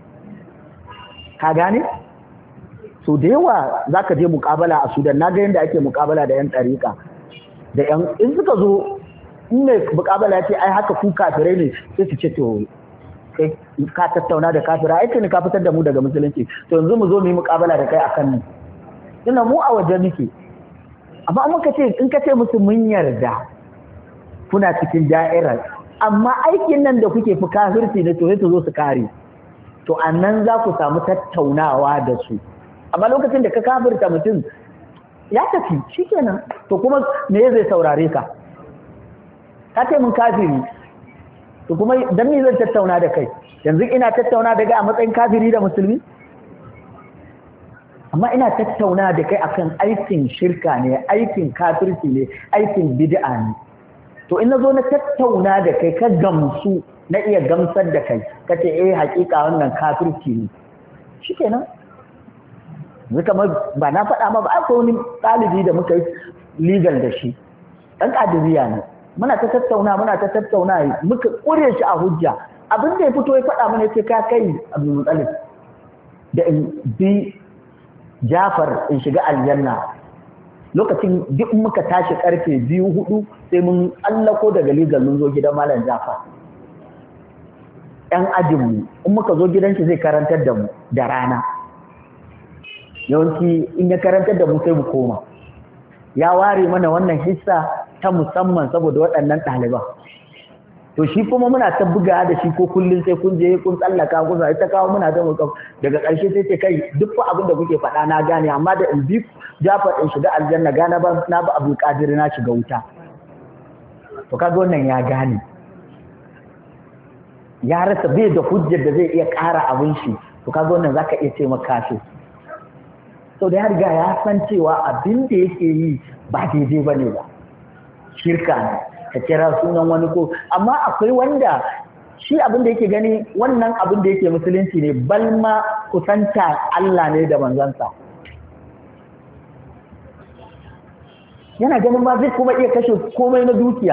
ka gane so da yawa zaka je muƙabala a Sudan naga yanda ake muƙabala da yan ɗariƙa da yan in suka zo in ne muƙabala ce ai haka ku kafirai ne sai su ce to kai ka tattauna da kafira ai kai ne ka fitar da mu daga musulunci to yanzu mu zo mu yi muƙabala da kai akan ni ina mu a waje muke amma in ka ce in ka ce musu mun yarda kuna cikin da'irar amma aikin nan da kuke fi kafirci ne to sai su zo su kare to annan za ku samu tattaunawa da su amma lokacin da ka kafirta mutum ya tafi shikenan to kuma me zai saurare ka ka ce mun kafiri to kuma dan me zan tattauna da kai yanzu ina tattauna da kai a matsayin kafiri da musulmi amma ina tattauna da kai akan aikin shirka ne aikin kafirci ne aikin bid'a ne to in nazo na tattauna da kai ka gamsu na iya gamsar da kai kace eh hakika wannan kafirci ne shikenan yanzu kamar ba na faɗa ma ba akwai wani ɗalibi da muka yi legal da shi ɗan ƙadiriya ne muna ta tattauna muna ta tattauna muka ƙure shi a hujja abin da ya fito ya faɗa mana ce ka kai Abdul Muttalib da in bi Jafar in shiga aljanna lokacin duk muka tashi karfe biyu hudu sai mun allako daga legal mun zo gidan Malam Jafar ɗan ajinmu in muka zo gidan shi zai karantar da mu da rana yawanci in ya karantar da mu sai mu koma ya ware mana wannan hissa ta musamman saboda waɗannan ɗaliban to shi kuma muna ta buga da shi ko kullun sai kun je kun tsallaka kun sai ta kawo muna ta muka daga ƙarshe sai ce kai duk fa abin da kuke faɗa na gane amma da in bi Jafar in shiga aljanna gane ba na ba Abdul Qadir na shiga wuta to kaga wannan ya gane ya rasa bai da hujjar da zai iya ƙara abin shi to kaga wannan zaka iya ce maka kafir sau da ya riga ya san cewa abin da yake yi ba daidai ba ne ba shirka ne ka kira sunan wani ko amma akwai wanda shi abin da yake gani wannan abin da yake musulunci ne balma kusanta Allah ne da manzansa yana ganin ma zai kuma iya kashe komai na dukiya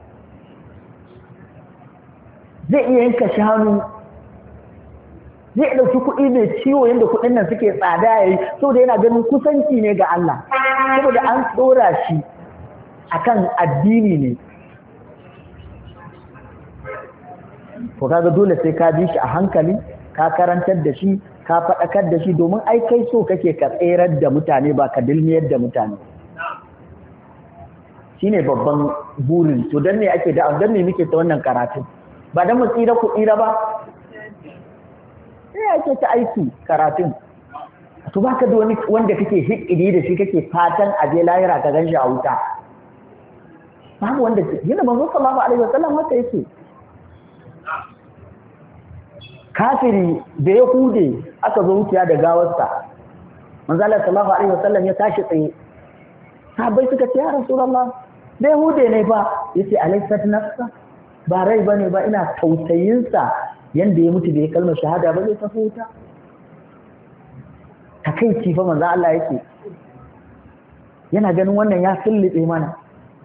zai iya yanka shanu zai ɗauki kuɗi mai ciwo yadda kuɗin nan suke tsada ya yi saboda yana ganin kusanci ne ga Allah saboda an tsora shi akan addini ne to kaga dole sai ka bi shi a hankali ka karantar da shi ka faɗakar da shi domin ai kai so kake ka tserar da mutane ba ka dilmiyar da mutane shine babban burin to dan ne ake da dan ne muke ta wannan karatu ba dan mu tsira ku tsira ba sai ake ta aiki karatun to baka da wani wanda kake hikidi da shi kake fatan a je lahira ka ganshi a wuta babu wanda yana manzo sallallahu alaihi wasallam haka yake kafiri da yahude aka zo wuciya da gawarsa manzo Allah sallallahu alaihi wasallam ya tashi tsaye sahabbai suka ce ya rasulullah da yahude ne fa yace alaysat nafsa ba rai bane ba ina tausayin sa yanda ya mutu da ya kalmar shahada ba zai tafi wuta takaici fa manzo Allah yake yana ganin wannan ya sulluɓe mana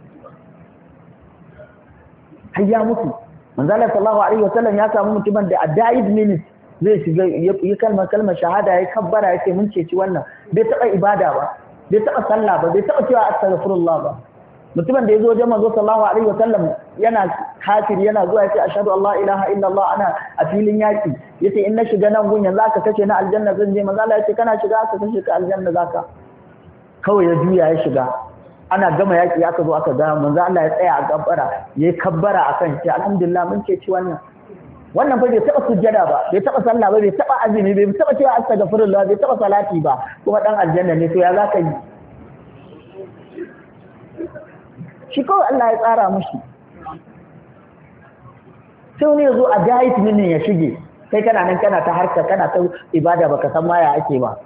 har ya mutu manzo Allah sallallahu alaihi wasallam ya samu mutumin da a five minutes zai shiga yi kalmar kalmar shahada ya kabbara yake mun ceci wannan bai taba ibada ba bai taba sallah ba bai taba cewa astaghfirullah ba mutumin da yazo wajen manzo sallallahu alaihi wasallam yana kafir yana zuwa yace ashhadu an la ilaha illallah ana a filin yaki yace in na shiga nan gun yanzu aka kace na aljanna zan je manzo Allah yace kana shiga aka kace ka aljanna zaka kawai ya juya ya shiga ana gama yaki aka zo aka ga manzo Allah ya tsaya a kabbara yayi kabbara akan shi alhamdulillah mun ce ci wannan wannan fa bai taba sujjada ba bai taba sallah ba bai taba azumi bai taba cewa astaghfirullah bai taba salati ba kuma dan aljanna ne to ya zaka yi shi kawai Allah ya tsara mushi sai wani ya zo a diet minin ya shige kai kana nan kana ta harka kana ta ibada baka san ma ya ake ba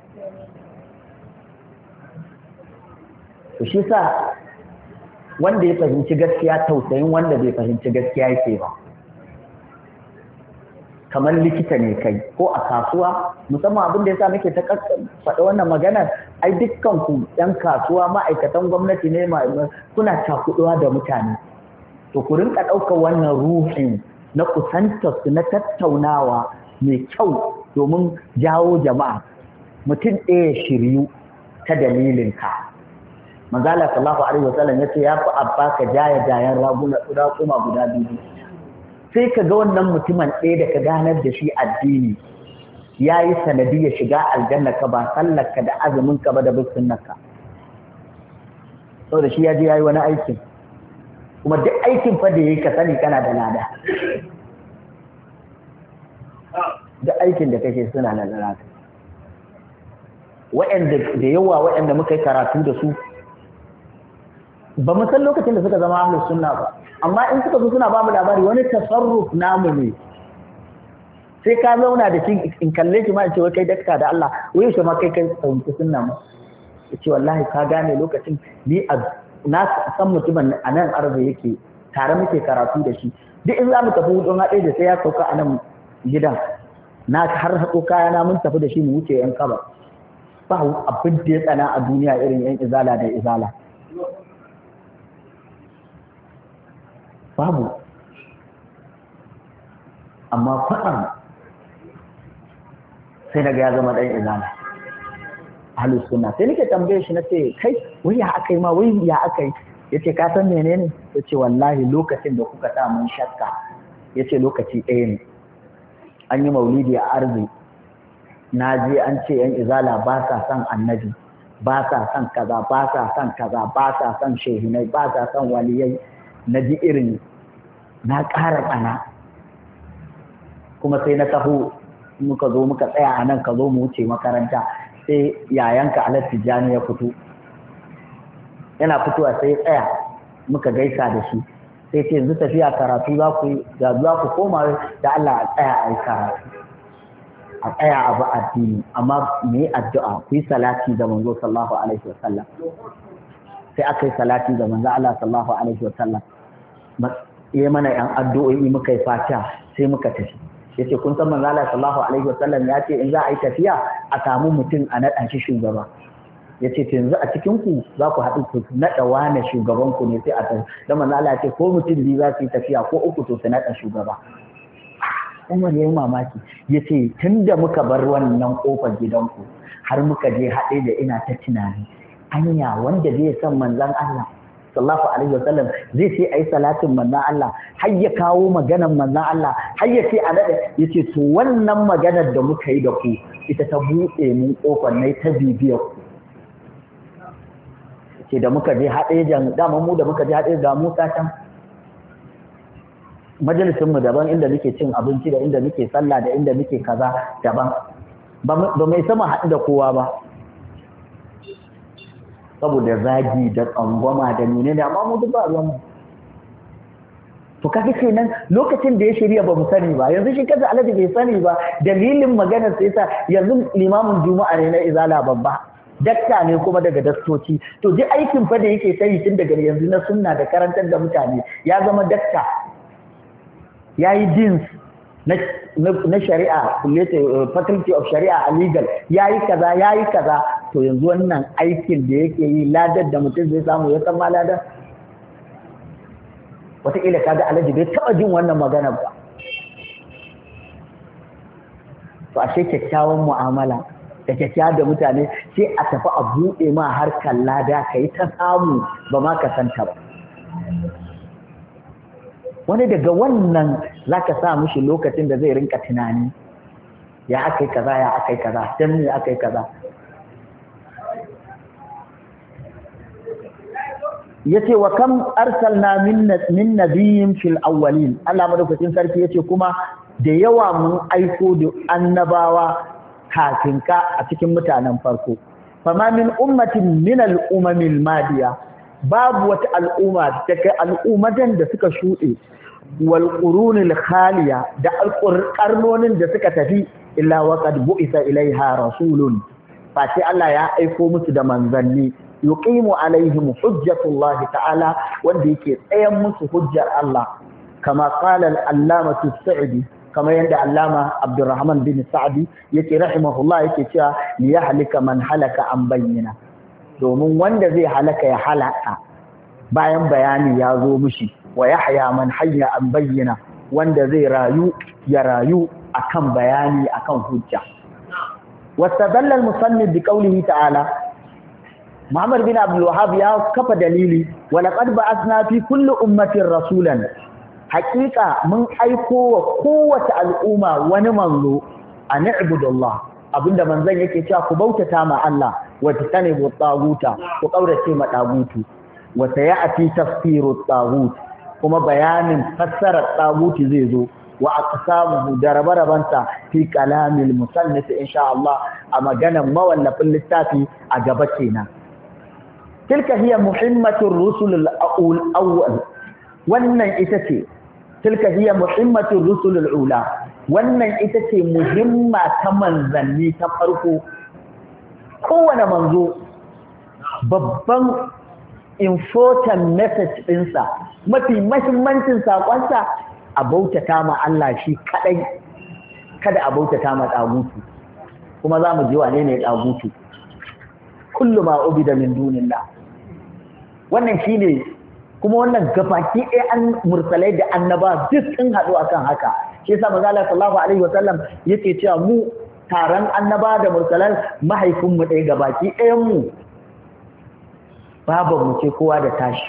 to shi sa wanda ya fahimci gaskiya tausayin wanda bai fahimci gaskiya yake ba kamar likita ne kai ko a kasuwa musamman abin da yasa nake ta faɗa wannan maganar ai dukkan ku ɗan kasuwa ma'aikatan gwamnati ne kuna cakuɗuwa da mutane to ku rinka ɗaukar wannan ruhin na kusantar su na tattaunawa mai kyau domin jawo jama'a mutum ɗaya shiryu ta dalilin ka manzala sallallahu alaihi wasallam yace ya fi abba ka jaya jayan raguna kuma guda biyu sai ka ga wannan mutumin ɗaya da ka ganar da shi addini ya yi sanadiyar shiga aljanna ka ba sallarka da azuminka ba da bisunanka sau da shi ya je ya yi wani aikin kuma duk aikin fa da ya yi ka sani kana da lada duk aikin da kake suna da lada waɗanda da yawa waɗanda muka yi karatu da su ba mu san lokacin da suka zama ahlus sunna ba amma in suka zo suna ba mu labari wani tasarruf namu ne sai ka zauna da shi in kalle shi ma in ce wai kai dakta da Allah wai shi ma kai kai fahimci sunna mu yace wallahi ka gane lokacin ni na san mutumin a nan arba yake tare muke karatu da shi duk in za mu tafi hudun haɗe da sai ya sauka a nan gidan na har haɗo kaya na mun tafi da shi mu wuce yan kaba ba abin da ya tsana a duniya irin yan izala da izala babu amma kwaɗan sai daga ya zama ɗan izana ahlus sunna sai nake tambaye shi nace kai wai ya akai ma wai ya akai yace ka san menene yace wallahi lokacin da kuka da mun shakka yace lokaci ɗaya ne an yi maulidi a arzi na je an ce yan izala ba sa son annabi ba sa son kaza ba sa son kaza ba sa son shehinai ba sa son waliyai na ji irin na ƙara tsana kuma sai na taho muka zo muka tsaya a nan ka zo mu wuce makaranta sai yayanka Alhaji Tijjani ya fito yana fitowa sai ya tsaya muka gaisa da shi sai ce yanzu tafiya karatu za ku da za ku koma da Allah a tsaya a yi karatu a tsaya a ba addini amma me yi addu'a ku yi salati da manzo sallallahu alaihi wasallam sai aka yi salati da manzo Allah sallallahu alaihi wasallam ya mana yan addu'o'i muka yi fatiha sai muka tafi yace kun san manzo Allah sallallahu alaihi wasallam ya ce in za a yi tafiya a samu mutum a naɗa shi shugaba yace to yanzu a cikin ku za ku haɗu ku naɗa wani shugaban ku ne sai a tafi dan manzo Allah ya ce ko mutum biyu za su yi tafiya ko uku to su naɗa shugaba Umar yayi mamaki yace tunda muka bar wannan kofar gidanku har muka je haɗe da ina ta tunani anya wanda zai san manzon Allah sallallahu alaihi wasallam zai sai ayi salatin manzon Allah har ya kawo maganar manzon Allah har ya ce a nade yace to wannan maganar da muka yi da ku ita ta buɗe mun kofar nai ta bibiyar ku ce da muka je haɗe jan dama mu da muka je haɗe ga Musa can majalisin mu daban inda muke cin abinci da inda muke sallah da inda muke kaza daban ba mai sama haɗu da kowa ba saboda zagi da tsangwama da nune da amma mu duk ba ruwan mu to kaga kenan lokacin da ya shirya ba mu sani ba yanzu shi kaza Alhaji bai sani ba dalilin maganar sai yasa yanzu limamin juma'a ne na izala babba dakta ne kuma daga dastoci to duk aikin fa da yake sai tun daga yanzu na sunna da karantar da mutane ya zama dakta yayi dins na shari'a faculty of shari'a a legal yayi kaza yayi kaza to yanzu wannan aikin da yake yi ladar da mutum zai samu ya san ma ladar wataƙila kaga alhaji bai taɓa jin wannan magana ba to ashe kyakkyawan mu'amala da kyakkyawa da mutane sai a tafi a buɗe ma harkar lada ka yi ta samu ba ma ka santa ba wani daga wannan za ka sa mishi lokacin da zai rinka tunani ya aka yi kaza ya aka yi kaza don me aka yi kaza ya ce wa kam arsalna min nabiyin fil awwalin Allah madaukakin sarki ya ce kuma da yawa mun aiko da annabawa kafin ka a cikin mutanen farko fama min ummatin min al'umamil madiya babu wata al'umma da kai al'ummatan da suka shuɗe wal qurunil khaliya da alqarnonin da suka tafi illa waqad bu'isa ilaiha rasulun fa sai Allah ya aiko musu da manzanni yuqimu alaihim hujjatullahi ta'ala wanda yake tsayan musu hujjar Allah kama qala al-allamatu as-sa'di kama yanda allama Abdurrahman bin Sa'di yake rahimahullah yake cewa ya halika man halaka an bayyana domin wanda zai halaka ya halaka bayan bayani ya zo mishi wa yahya man hayya an bayyana wanda zai rayu ya rayu akan bayani akan hujja wastadalla al-musannif bi qawlihi ta'ala Muhammad bin Abdul Wahhab ya kafa dalili wa laqad ba'athna fi kulli ummatin rasulan haqiqa mun aiko wa kowace al'umma wani manzo an ibudullah abinda manzon yake cewa ku bautata ma Allah wa tanibu taguta ku kaurace ma tagutu wa sayati tafsiru tagut kuma bayanin fassarar taguti zai zo wa aqsamuhu darabarabanta fi kalamil musannif insha Allah a maganan mawallafin littafi a gaba kenan tilka hiya muhimmatur rusul al-awwal wannan ita ce tilka hiya muhimmatur rusul al-ula wannan ita ce muhimma ta manzanni ta farko kowane manzo babban important message ɗinsa mafi mahimmancin saƙonsa a bautata ma Allah shi kaɗai kada a bautata ma ɗagutu kuma za mu ji wane ne ɗagutu kullu ma ubida min dunillah wannan shine kuma wannan gabaki ɗaya an mursalai da annaba duk sun haɗu akan haka shi yasa manzo Allah sallallahu alaihi wasallam yake cewa mu taron annaba da mursalan mahaifin mu ɗaya gabaki ɗayan mu baban mu ce kowa da tashi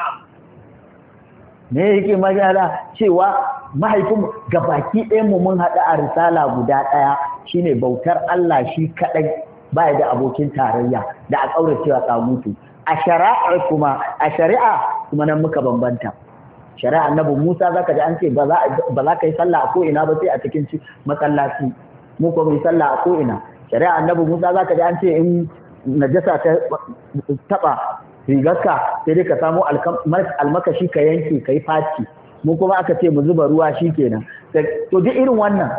me yake magana cewa mahaifin gabaki ɗayan mu mun haɗu a risala guda ɗaya shine bautar Allah shi kaɗai baya da abokin tarayya da a kauracewa tsagutu a shari'a kuma a shari'a kuma nan muka bambanta shari'a annabi Musa zaka ji an ce ba za ba za ka yi sallah a ko ina ba sai a cikin masallaci mu ko mu yi sallah a ko ina shari'a annabi Musa zaka ji an ce in najasa ta taba rigarka sai dai ka samu almakashi ka yanke kai faci mu kuma aka ce mu zuba ruwa shikenan to duk irin wannan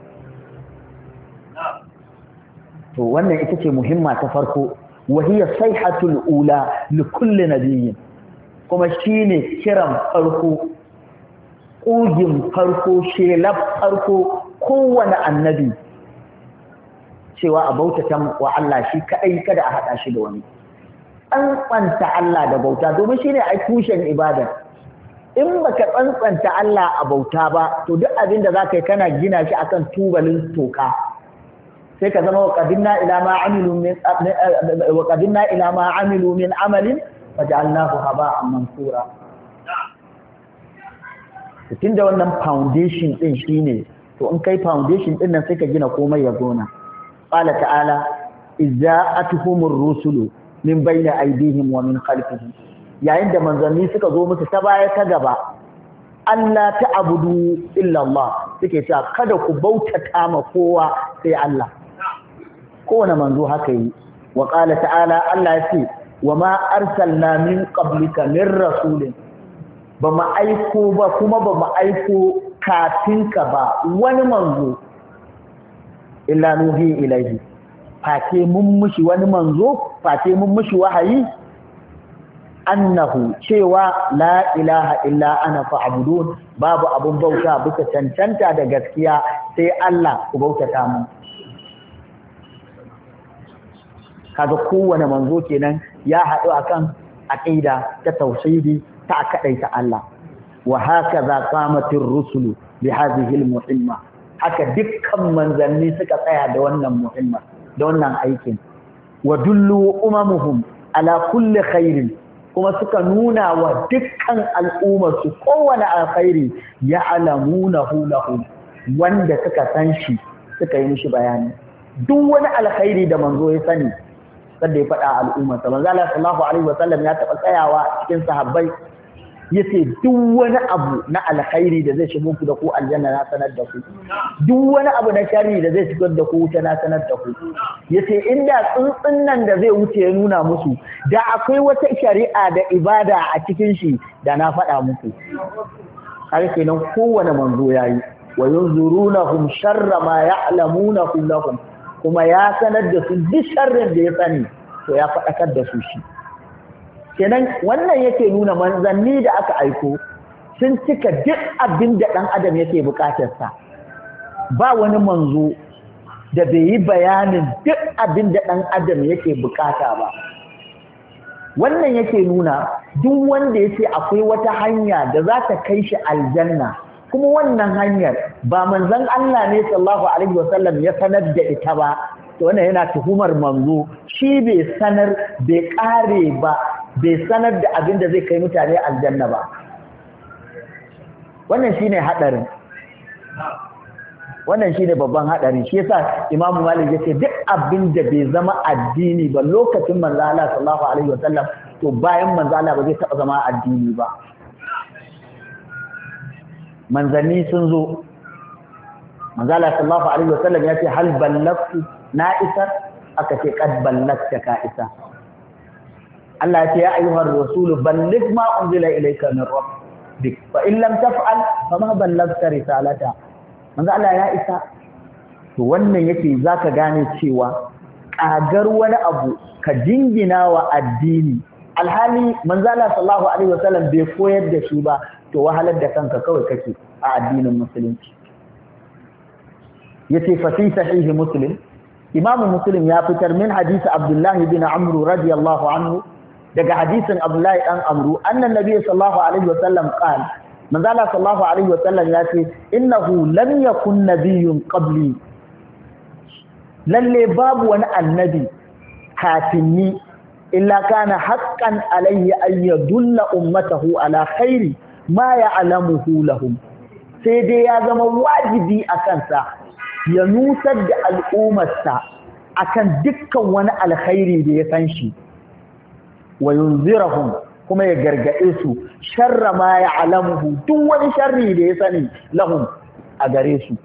to wannan ita ce muhimma ta farko wahiya sayhatul ula li kulli nabiyyin kuma shine kiran farko ƙugin farko shelar farko kowane annabi cewa a bautata wa Allah shi kadai kada a hada shi da wani tsantsanta Allah da bauta domin shine ai tushen ibada in baka tsantsanta Allah a bauta ba to duk abin da zaka yi kana gina shi akan tubalin toka sai ka zama waqadinna ila ma amilu min waqadinna ila ma amilu min amalin waja'alnahu haba'an mansura tunda wannan foundation din shine to in kai foundation din nan sai ka gina komai ya gona qala ta'ala izza'atuhumur rusulu min bayni aydihim wa min khalfihim yayin da manzanni suka zo musu ta baya ta gaba Allah ta'budu illa Allah suke cewa kada ku bautata ma kowa sai Allah kowane manzo haka yi wa qala ta'ala Allah ya ce wa ma arsalna min qablika min rasulin ba ma aiko ba kuma ba ma aiko kafin ka ba wani manzo illa nuhi ilaihi fate mun mushi wani manzo fate mun mushi wahayi annahu cewa la ilaha illa ana fa'budun babu abun bauta bisa cancanta da gaskiya sai Allah ku bautata mu. Kaga kowane manzo kenan ya haɗu akan aqida ta tauhidi ta kadaita Allah. Wa hakaza qamatir rusulu bi hadhihi al-muhimma, haka dukkan manzanni suka tsaya da wannan muhimma da wannan aikin. Wa dullu umamuhum ala kulli khairin, kuma suka nuna wa dukkan al'ummar su kowane alkhairi ya'lamunahu lahu, wanda suka san shi suka yi mishi bayani. Duk wani alkhairi da manzo ya sani sai ya faɗa al'ummar sa. Manzo Allah sallallahu alaihi wasallam ya taɓa tsayawa cikin sahabbai yace duk wani abu na alkhairi da zai shigo ku da ku aljanna na sanar da ku, duk wani abu na sharri da zai shigar da ku wuta na sanar da ku. Yace inda tsuntsun nan da zai wuce ya nuna musu da akwai wata shari'a da ibada a cikin shi da na faɗa muku. Har kenan kowane manzo yayi wa yunzurunahum sharra ma ya'lamunahu lahum, kuma ya sanar da su duk sharrin da ya sani to ya faɗakar da su shi. Kenan wannan yake nuna manzanni da aka aiko sun cika duk abin da ɗan adam yake buƙatarsa. Ba wani manzo da bai yi bayanin duk abin da ɗan adam yake buƙata ba. Wannan yake nuna duk wanda ya ce akwai wata hanya da za ta kai shi aljanna, kuma wannan hanyar ba manzon Allah ne sallallahu alaihi wasallam ya sanar da ita ba, to wannan yana tuhumar manzo, shi bai sanar, bai ƙare ba, bai sanar da abin da zai kai mutane aljanna ba. Wannan shine hadarin, wannan shine babban hadari. Shi yasa Imam Malik yace duk abin da bai zama addini ba lokacin manzo Allah sallallahu alaihi wasallam, to bayan manzo Allah ba zai taba zama addini ba. Manzanni sun zo, manzo Allah sallallahu alaihi wasallam yace hal ballagtu na isar, aka ce qad ballagta ka isa. Allah ya ce ya ayyuhar rasulu balligh ma unzila ilayka min rabbik fa in lam taf'al fama ballaghta risalata. Manzo Allah ya isa. To wannan yake zaka gane cewa kagar wani abu ka jingina wa addini alhali manzo Allah sallallahu alaihi wasallam bai koyar da shi ba, to wahalar da kanka kawai kake a addinin musulunci. Yace fa fi sahih Muslim, Imam Muslim ya fitar min hadisi Abdullah bin Amr radiyallahu anhu, daga hadisin Abdullahi dan Amru, annan nabi sallallahu alaihi wasallam qala, manzo Allah sallallahu alaihi wasallam ya ce innahu lam yakun nabiyyun qabli, lalle babu wani annabi kafinni illa kana haqqan alayhi an yadulla ummatahu ala khairi ma ya'lamuhu lahum, sai dai ya zama wajibi a kansa ya nusar da al'ummarsa akan dukkan wani alkhairi da ya san shi, wa yunzirahum, kuma ya gargade su sharra ma ya'lamuhu, duk wani sharri da ya sani lahum a gare su.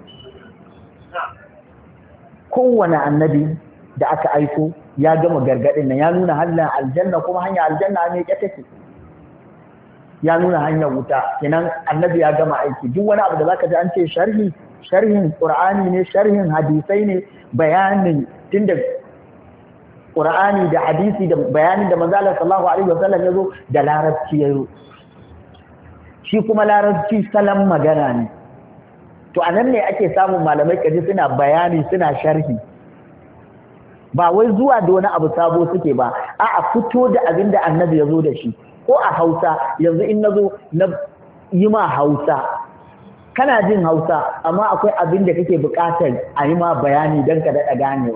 Kowane annabi da aka aiko ya gama gargadin nan, ya nuna hanyar aljanna, kuma hanyar aljanna ne ya take, ya nuna hanyar wuta. Kenan annabi ya gama aiki. Duk wani abu da zaka ji an ce sharhi, sharhin Qur'ani ne, sharhin hadisai ne, bayanin tunda Qur'ani da hadisi da bayanin da manzo Allah sallallahu alaihi wasallam yazo da larabci yazo. Shi kuma larabci salam magana ne. To anan ne ake samun malamai kaji suna bayani, suna sharhi. Ba wai zuwa da wani abu sabo suke ba, a'a fito da abin da annabi yazo da shi. Ko a Hausa yanzu in nazo na yi ma Hausa, kana jin Hausa amma akwai abin da kake buƙatar a yi ma bayani don ka daɗa ganewa.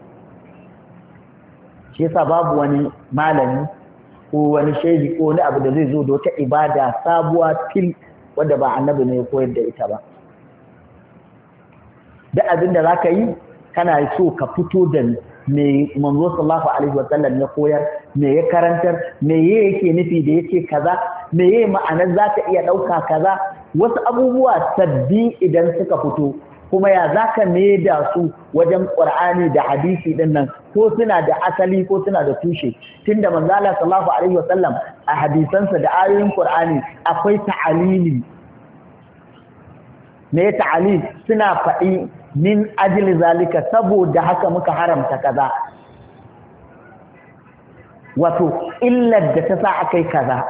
Shi yasa babu wani malami ko wani shehi ko wani abu da zai zo da wata ibada sabuwa fil wanda ba annabi ne ya koyar da ita ba. Duk abin da za ka yi kana so ka fito da me manzo sallallahu alaihi wa sallam ya koyar, me ya karantar, me yake nufi da yace kaza, me yake ma'anar za ka iya ɗauka kaza, wasu abubuwa sabbi idan suka fito, kuma ya za ka da su wajen Qur'ani da hadisi din nan, ko suna da asali ko suna da tushe. Tunda manzo Allah sallallahu alaihi wa sallam a hadisansa da ayoyin Qur'ani akwai ta'alili. Me ta'alil? Suna faɗi min ajli zalika, saboda haka muka haramta kaza. wato illar da ta sa aka yi kaza.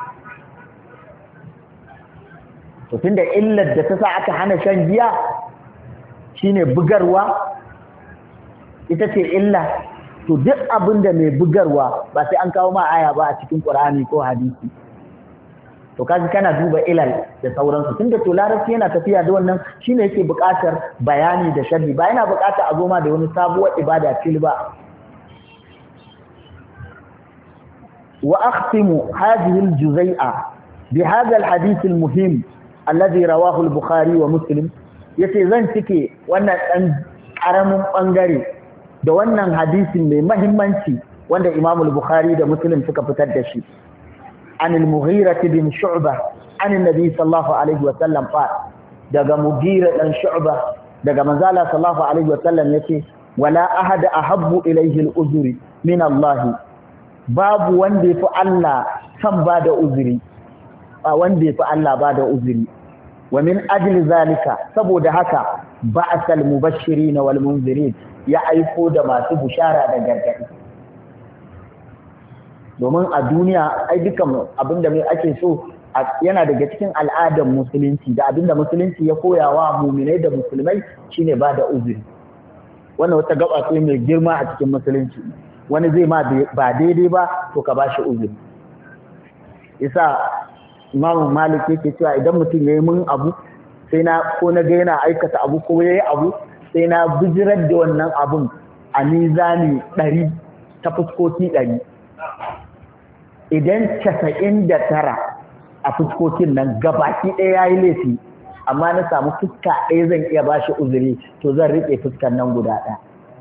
To tunda illar da ta sa aka hana shan giya shine bugarwa, ita ce illa, to duk abin da mai bugarwa ba sai an kawo ma aya ba a cikin Qur'ani ko hadisi. To kaji kana duba ilal da sauransu, tunda to larabci yana tafiya da wannan, shine yake buƙatar bayani da sharhi, ba yana buƙatar a zo ma da wani sabuwar ibada fil ba. wa akhtimu hadhihi al-juzai'a bi hadha al-hadith al-muhim alladhi rawahu al-bukhari wa muslim. Yace zan cike wannan dan karamin bangare da wannan hadisin mai muhimmanci wanda Imam al-Bukhari da Muslim suka fitar da shi. An al-Mughira bin Shu'bah an an-nabi sallallahu alaihi wa sallam fa daga Mughira dan Shu'bah daga manzala sallallahu alaihi wa sallam yace wala ahad ahabbu ilayhi al-uzri min Allah, babu wanda yafi Allah san ba da uzuri, ba wanda yafi Allah ba da uzuri. Wa min ajli zalika, saboda haka ba'asal mubashirin wal munzirin, ya aiko da masu bushara da gargadi. Domin a duniya ai dukan abinda mai ake so yana daga cikin al'adar musulunci da abinda musulunci ya koyawa mu'minai da musulmai shine ba da uzuri. Wannan wata gaba ce mai girma a cikin musulunci. Wani zai ma ba daidai ba to ka bashi uzuri. Isa Imam Malik yake cewa idan mutum yayi mun abu sai na ko na ga yana aikata abu ko yayi abu sai na bijirar da wannan abun a mizani ɗari ta fuskoki ɗari. Idan casa'in da tara a fuskokin nan gabaki ɗaya yayi laifi, amma na samu fuska ɗaya zan iya bashi uzuri, to zan riƙe fuskar nan guda ɗaya.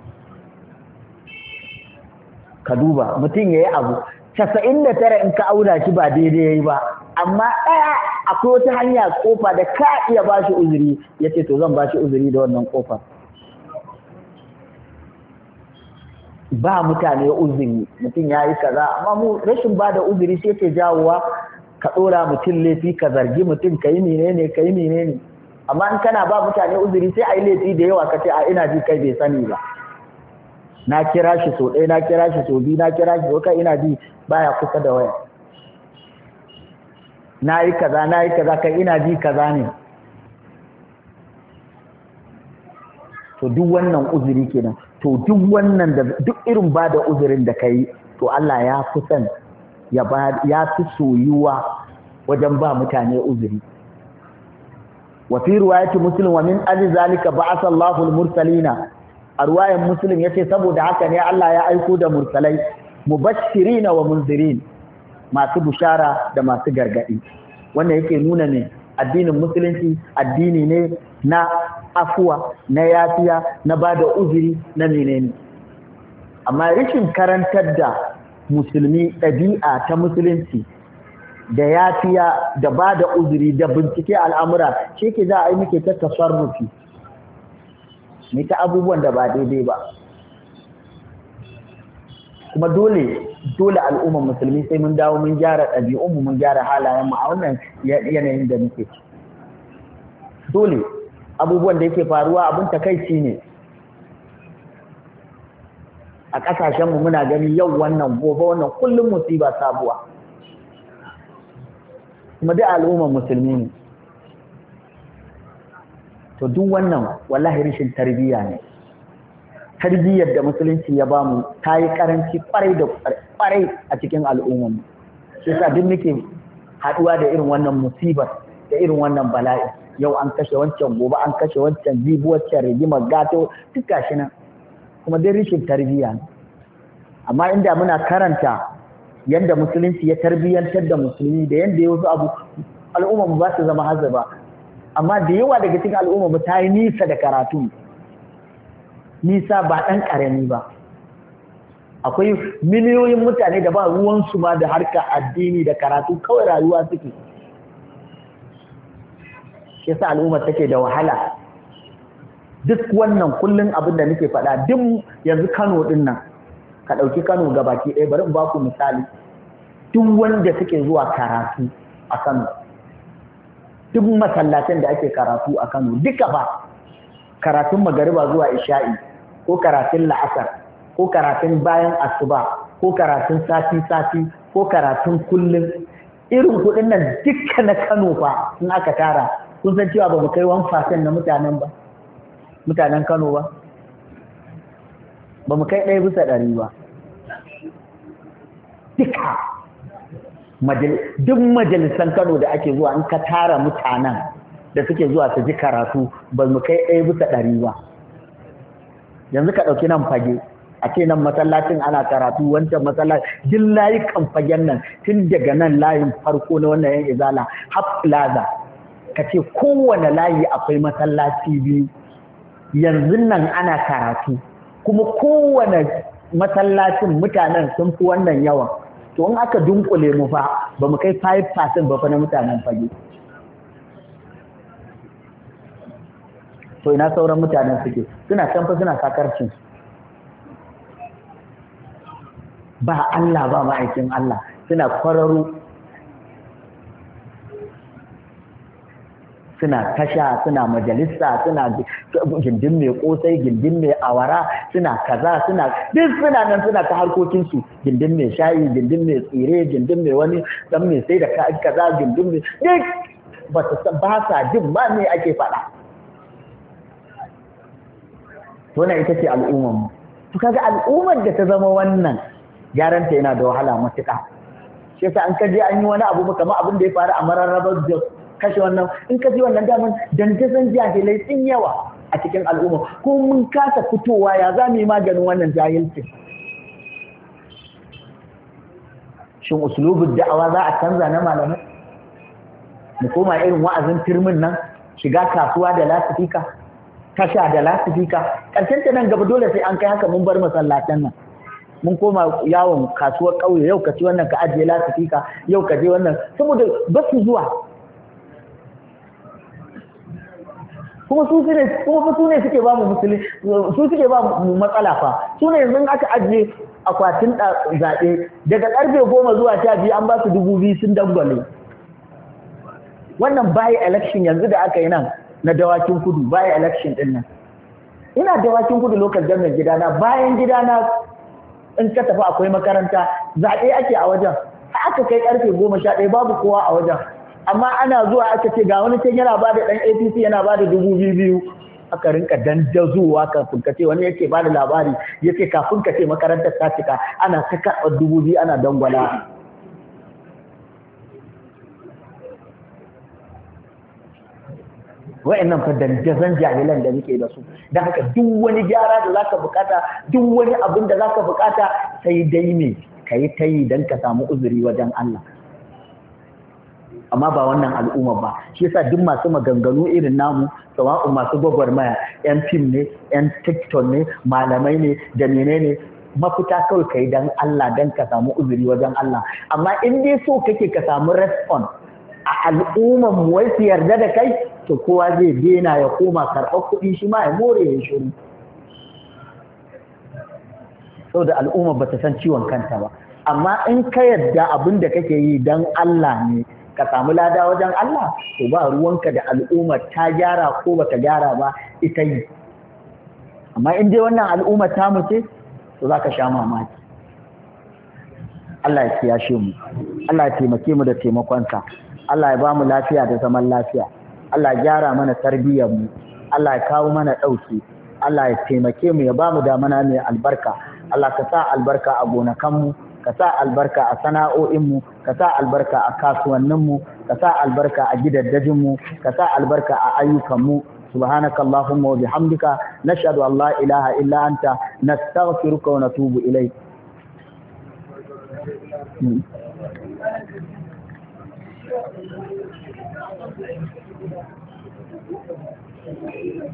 Ka duba mutum yayi abu casa'in da tara in ka auna shi ba daidai yayi ba, amma ɗaya akwai wata hanya kofa da ka iya bashi uzuri, yace to zan bashi uzuri da wannan kofa. Ba mutane uzuri, mutum yayi kaza, amma mu rashin ba da uzuri sai ke jawowa ka ɗora mutum laifi, ka zargi mutum, ka yi menene ka yi menene. Amma in kana ba mutane uzuri sai a yi laifi da yawa ka ce a ina ji kai bai sani ba. Na kira shi so ɗaya, na kira shi so biyu, na kira shi so kai ina ji baya kusa da waya. Na yi kaza, na yi kaza, kai ina ji kaza ne. To duk wannan uzuri kenan. To duk wannan da duk irin ba da uzurin da kai, to Allah ya fi son ya ba, ya fi soyuwa wajen ba mutane uzuri. Wa fi riwayati Muslim wa min ajli zalika ba'atha Allahu al-mursalina, a ruwayan Muslim yace saboda haka ne Allah ya aiko da mursalai mubashirina wa munzirin, masu bushara da masu gargadi. Wannan yake nuna ne addinin musulunci addini ne na afuwa, na yafiya, na bada uzuri, na menene. Amma rashin karantar da musulmi ɗabi'a ta musulunci da yafiya da bada uzuri da bincike al'amura, shi ke za a yi muke ta tasarrufi ne ta abubuwan da ba daidai ba. Kuma dole dole al'ummar musulmi sai mun dawo mun gyara ɗabi'unmu, mun gyara halayenmu a wannan yanayin da muke. Dole abubuwan da yake faruwa abin takaici ne. A ƙasashenmu muna gani yau wannan gobe wannan kullum musiba sabuwa. Kuma duk al'ummar musulmi ne. To duk wannan wallahi rashin tarbiyya ne. Tarbiyyar da musulunci ya bamu ta yi karanci kwarai da kwarai a cikin al'ummarmu. Shi yasa duk muke haɗuwa da irin wannan musibar da irin wannan bala'i. Yau an kashe wancan, gobe an kashe wancan, jibi wancan, rigimar gato, duk gashi nan. Kuma dai rashin tarbiyya ne. Amma inda muna karanta yanda musulunci ya tarbiyyantar da musulmi da yanda ya wasu abu, al'ummarmu ba su zama hazaba. Amma da yawa daga cikin al'ummarmu ta yi nisa da karatu. Nisa ba ɗan ƙarami ba. Akwai miliyoyin mutane da ba ruwansu ma da harka addini da karatu, kawai rayuwa suke. Shi yasa al'umma take da wahala. Duk wannan kullun abin da nake faɗa, duk yanzu Kano ɗin nan, ka ɗauki Kano gabaki ɗaya, bari in ba ku misali. Duk wanda suke zuwa karatu a Kano, duk masallatan da ake karatu a Kano, duka ba karatun magariba zuwa isha'i, ko karatun la'asar, ko karatun bayan asuba, ko karatun sati-sati ko karatun kullum irin kuɗin nan dukka na Kano fa in aka tara kun san cewa ba mu kai one percent na mutanen ba mutanen Kano ba ba mu kai ɗaya bisa ɗari ba duka duk majalisan Kano da ake zuwa in ka tara mutanen da suke zuwa su ji karatu ba mu kai ɗaya bisa ɗari ba yanzu ka ɗauki nan fage a ce nan masallacin ana karatu wancan masallaci duk layukan fagen nan tun daga nan layin farko na wannan yan izala har plaza ka ce kowane layi akwai masallaci biyu yanzu nan ana karatu kuma kowane masallacin mutanen sun fi wannan yawan to in aka dunkule mu fa ba mu kai five percent ba fa na mutanen fage to ina sauran mutanen suke suna can fa suna sakarcin ba Allah ba ma'aikin Allah suna kwararo suna tasha suna majalisa suna gindin mai kosai gindin mai awara suna kaza suna duk suna nan suna ta harkokinsu gindin mai shayi gindin mai tsire gindin mai wani dan mai sai da kaza gindin mai duk ba su ba sa jin ma me ake faɗa wannan ita ce al'ummar mu to kaga al'ummar da ta zama wannan gyaranta yana da wahala matuƙa shi yasa an kaje an yi wani abu kamar abin da ya faru a mararrabar da kashe wannan in ka ji wannan daman dandazon jahilai sun yawa a cikin al'umma ko mun kasa fitowa ya za mu yi maganin wannan jahilci shin usulubin da'awa za a canza na malamai mu koma irin wa'azin firmin nan shiga kasuwa da lasifika tasha da lasifika ƙarshen ta nan gaba dole sai an kai haka mun bar masallatan nan mun koma yawon kasuwar ƙauye yau ka ci wannan ka ajiye lasifika yau ka je wannan saboda ba su zuwa kuma su ne kuma su ne suke ba mu musulmi su suke ba mu matsala fa su ne yanzu aka ajiye akwatin zaɓe daga ƙarfe goma zuwa sha biyu an ba su dubu biyu sun dangwale wannan bayi election yanzu da aka yi nan na dawakin kudu bayi election din nan ina dawakin kudu local government gidana bayan gidana in ka tafi akwai makaranta zaɓe ake a wajen aka kai ƙarfe goma sha ɗaya babu kowa a wajen amma ana zuwa aka ce ga wani can yana ba da ɗan A P C yana ba da dubu biyu biyu aka rinka dandazowa kafin ka ce wani yake ba da labari ya ce kafin ka ce makarantar ta cika ana ta karɓar dubu biyu ana dangwala wa'annan fa dandazon jahilan da muke da su don haka duk wani gyara da zaka bukata duk wani abin da zaka bukata sai dai ne ka yi ta yi don ka samu uzuri wajen Allah amma ba wannan al'umma ba shi yasa duk masu maganganu irin namu sawa'un masu gwagwarmaya yan fim ne yan tiktok ne malamai ne da menene mafita kawai kai dan Allah dan ka samu uzuri wajen Allah amma in dai so kake ka samu response a al'umman mu wai su yarda da kai to kowa zai dena ya koma karɓar kuɗi shi ma ya more ya shiru saboda al'umma ba ta san ciwon kanta ba amma in ka yarda abin da kake yi dan Allah ne ka samu lada wajen Allah to ba ruwanka da al'umma ta gyara ko bata gyara ba ita yi amma in dai wannan al'umma ta mu ce to zaka sha mamaki Allah ya kiyashe mu Allah ya taimake mu da taimakonsa Allah ya ba mu lafiya da zaman lafiya Allah ya gyara mana tarbiyyar mu Allah ya kawo mana dauki Allah ya taimake mu ya ba mu damana mai albarka Allah ka sa albarka a gonakan mu ka sa albarka a sana'o'inmu ka sa albarka a kasuwanninmu ka sa albarka a gidaddajinmu ka sa albarka a ayyukanmu subhanaka allahumma wa bihamdika nashhadu an la ilaha illa anta nastaghfiruka wa natubu ilayk Thank you.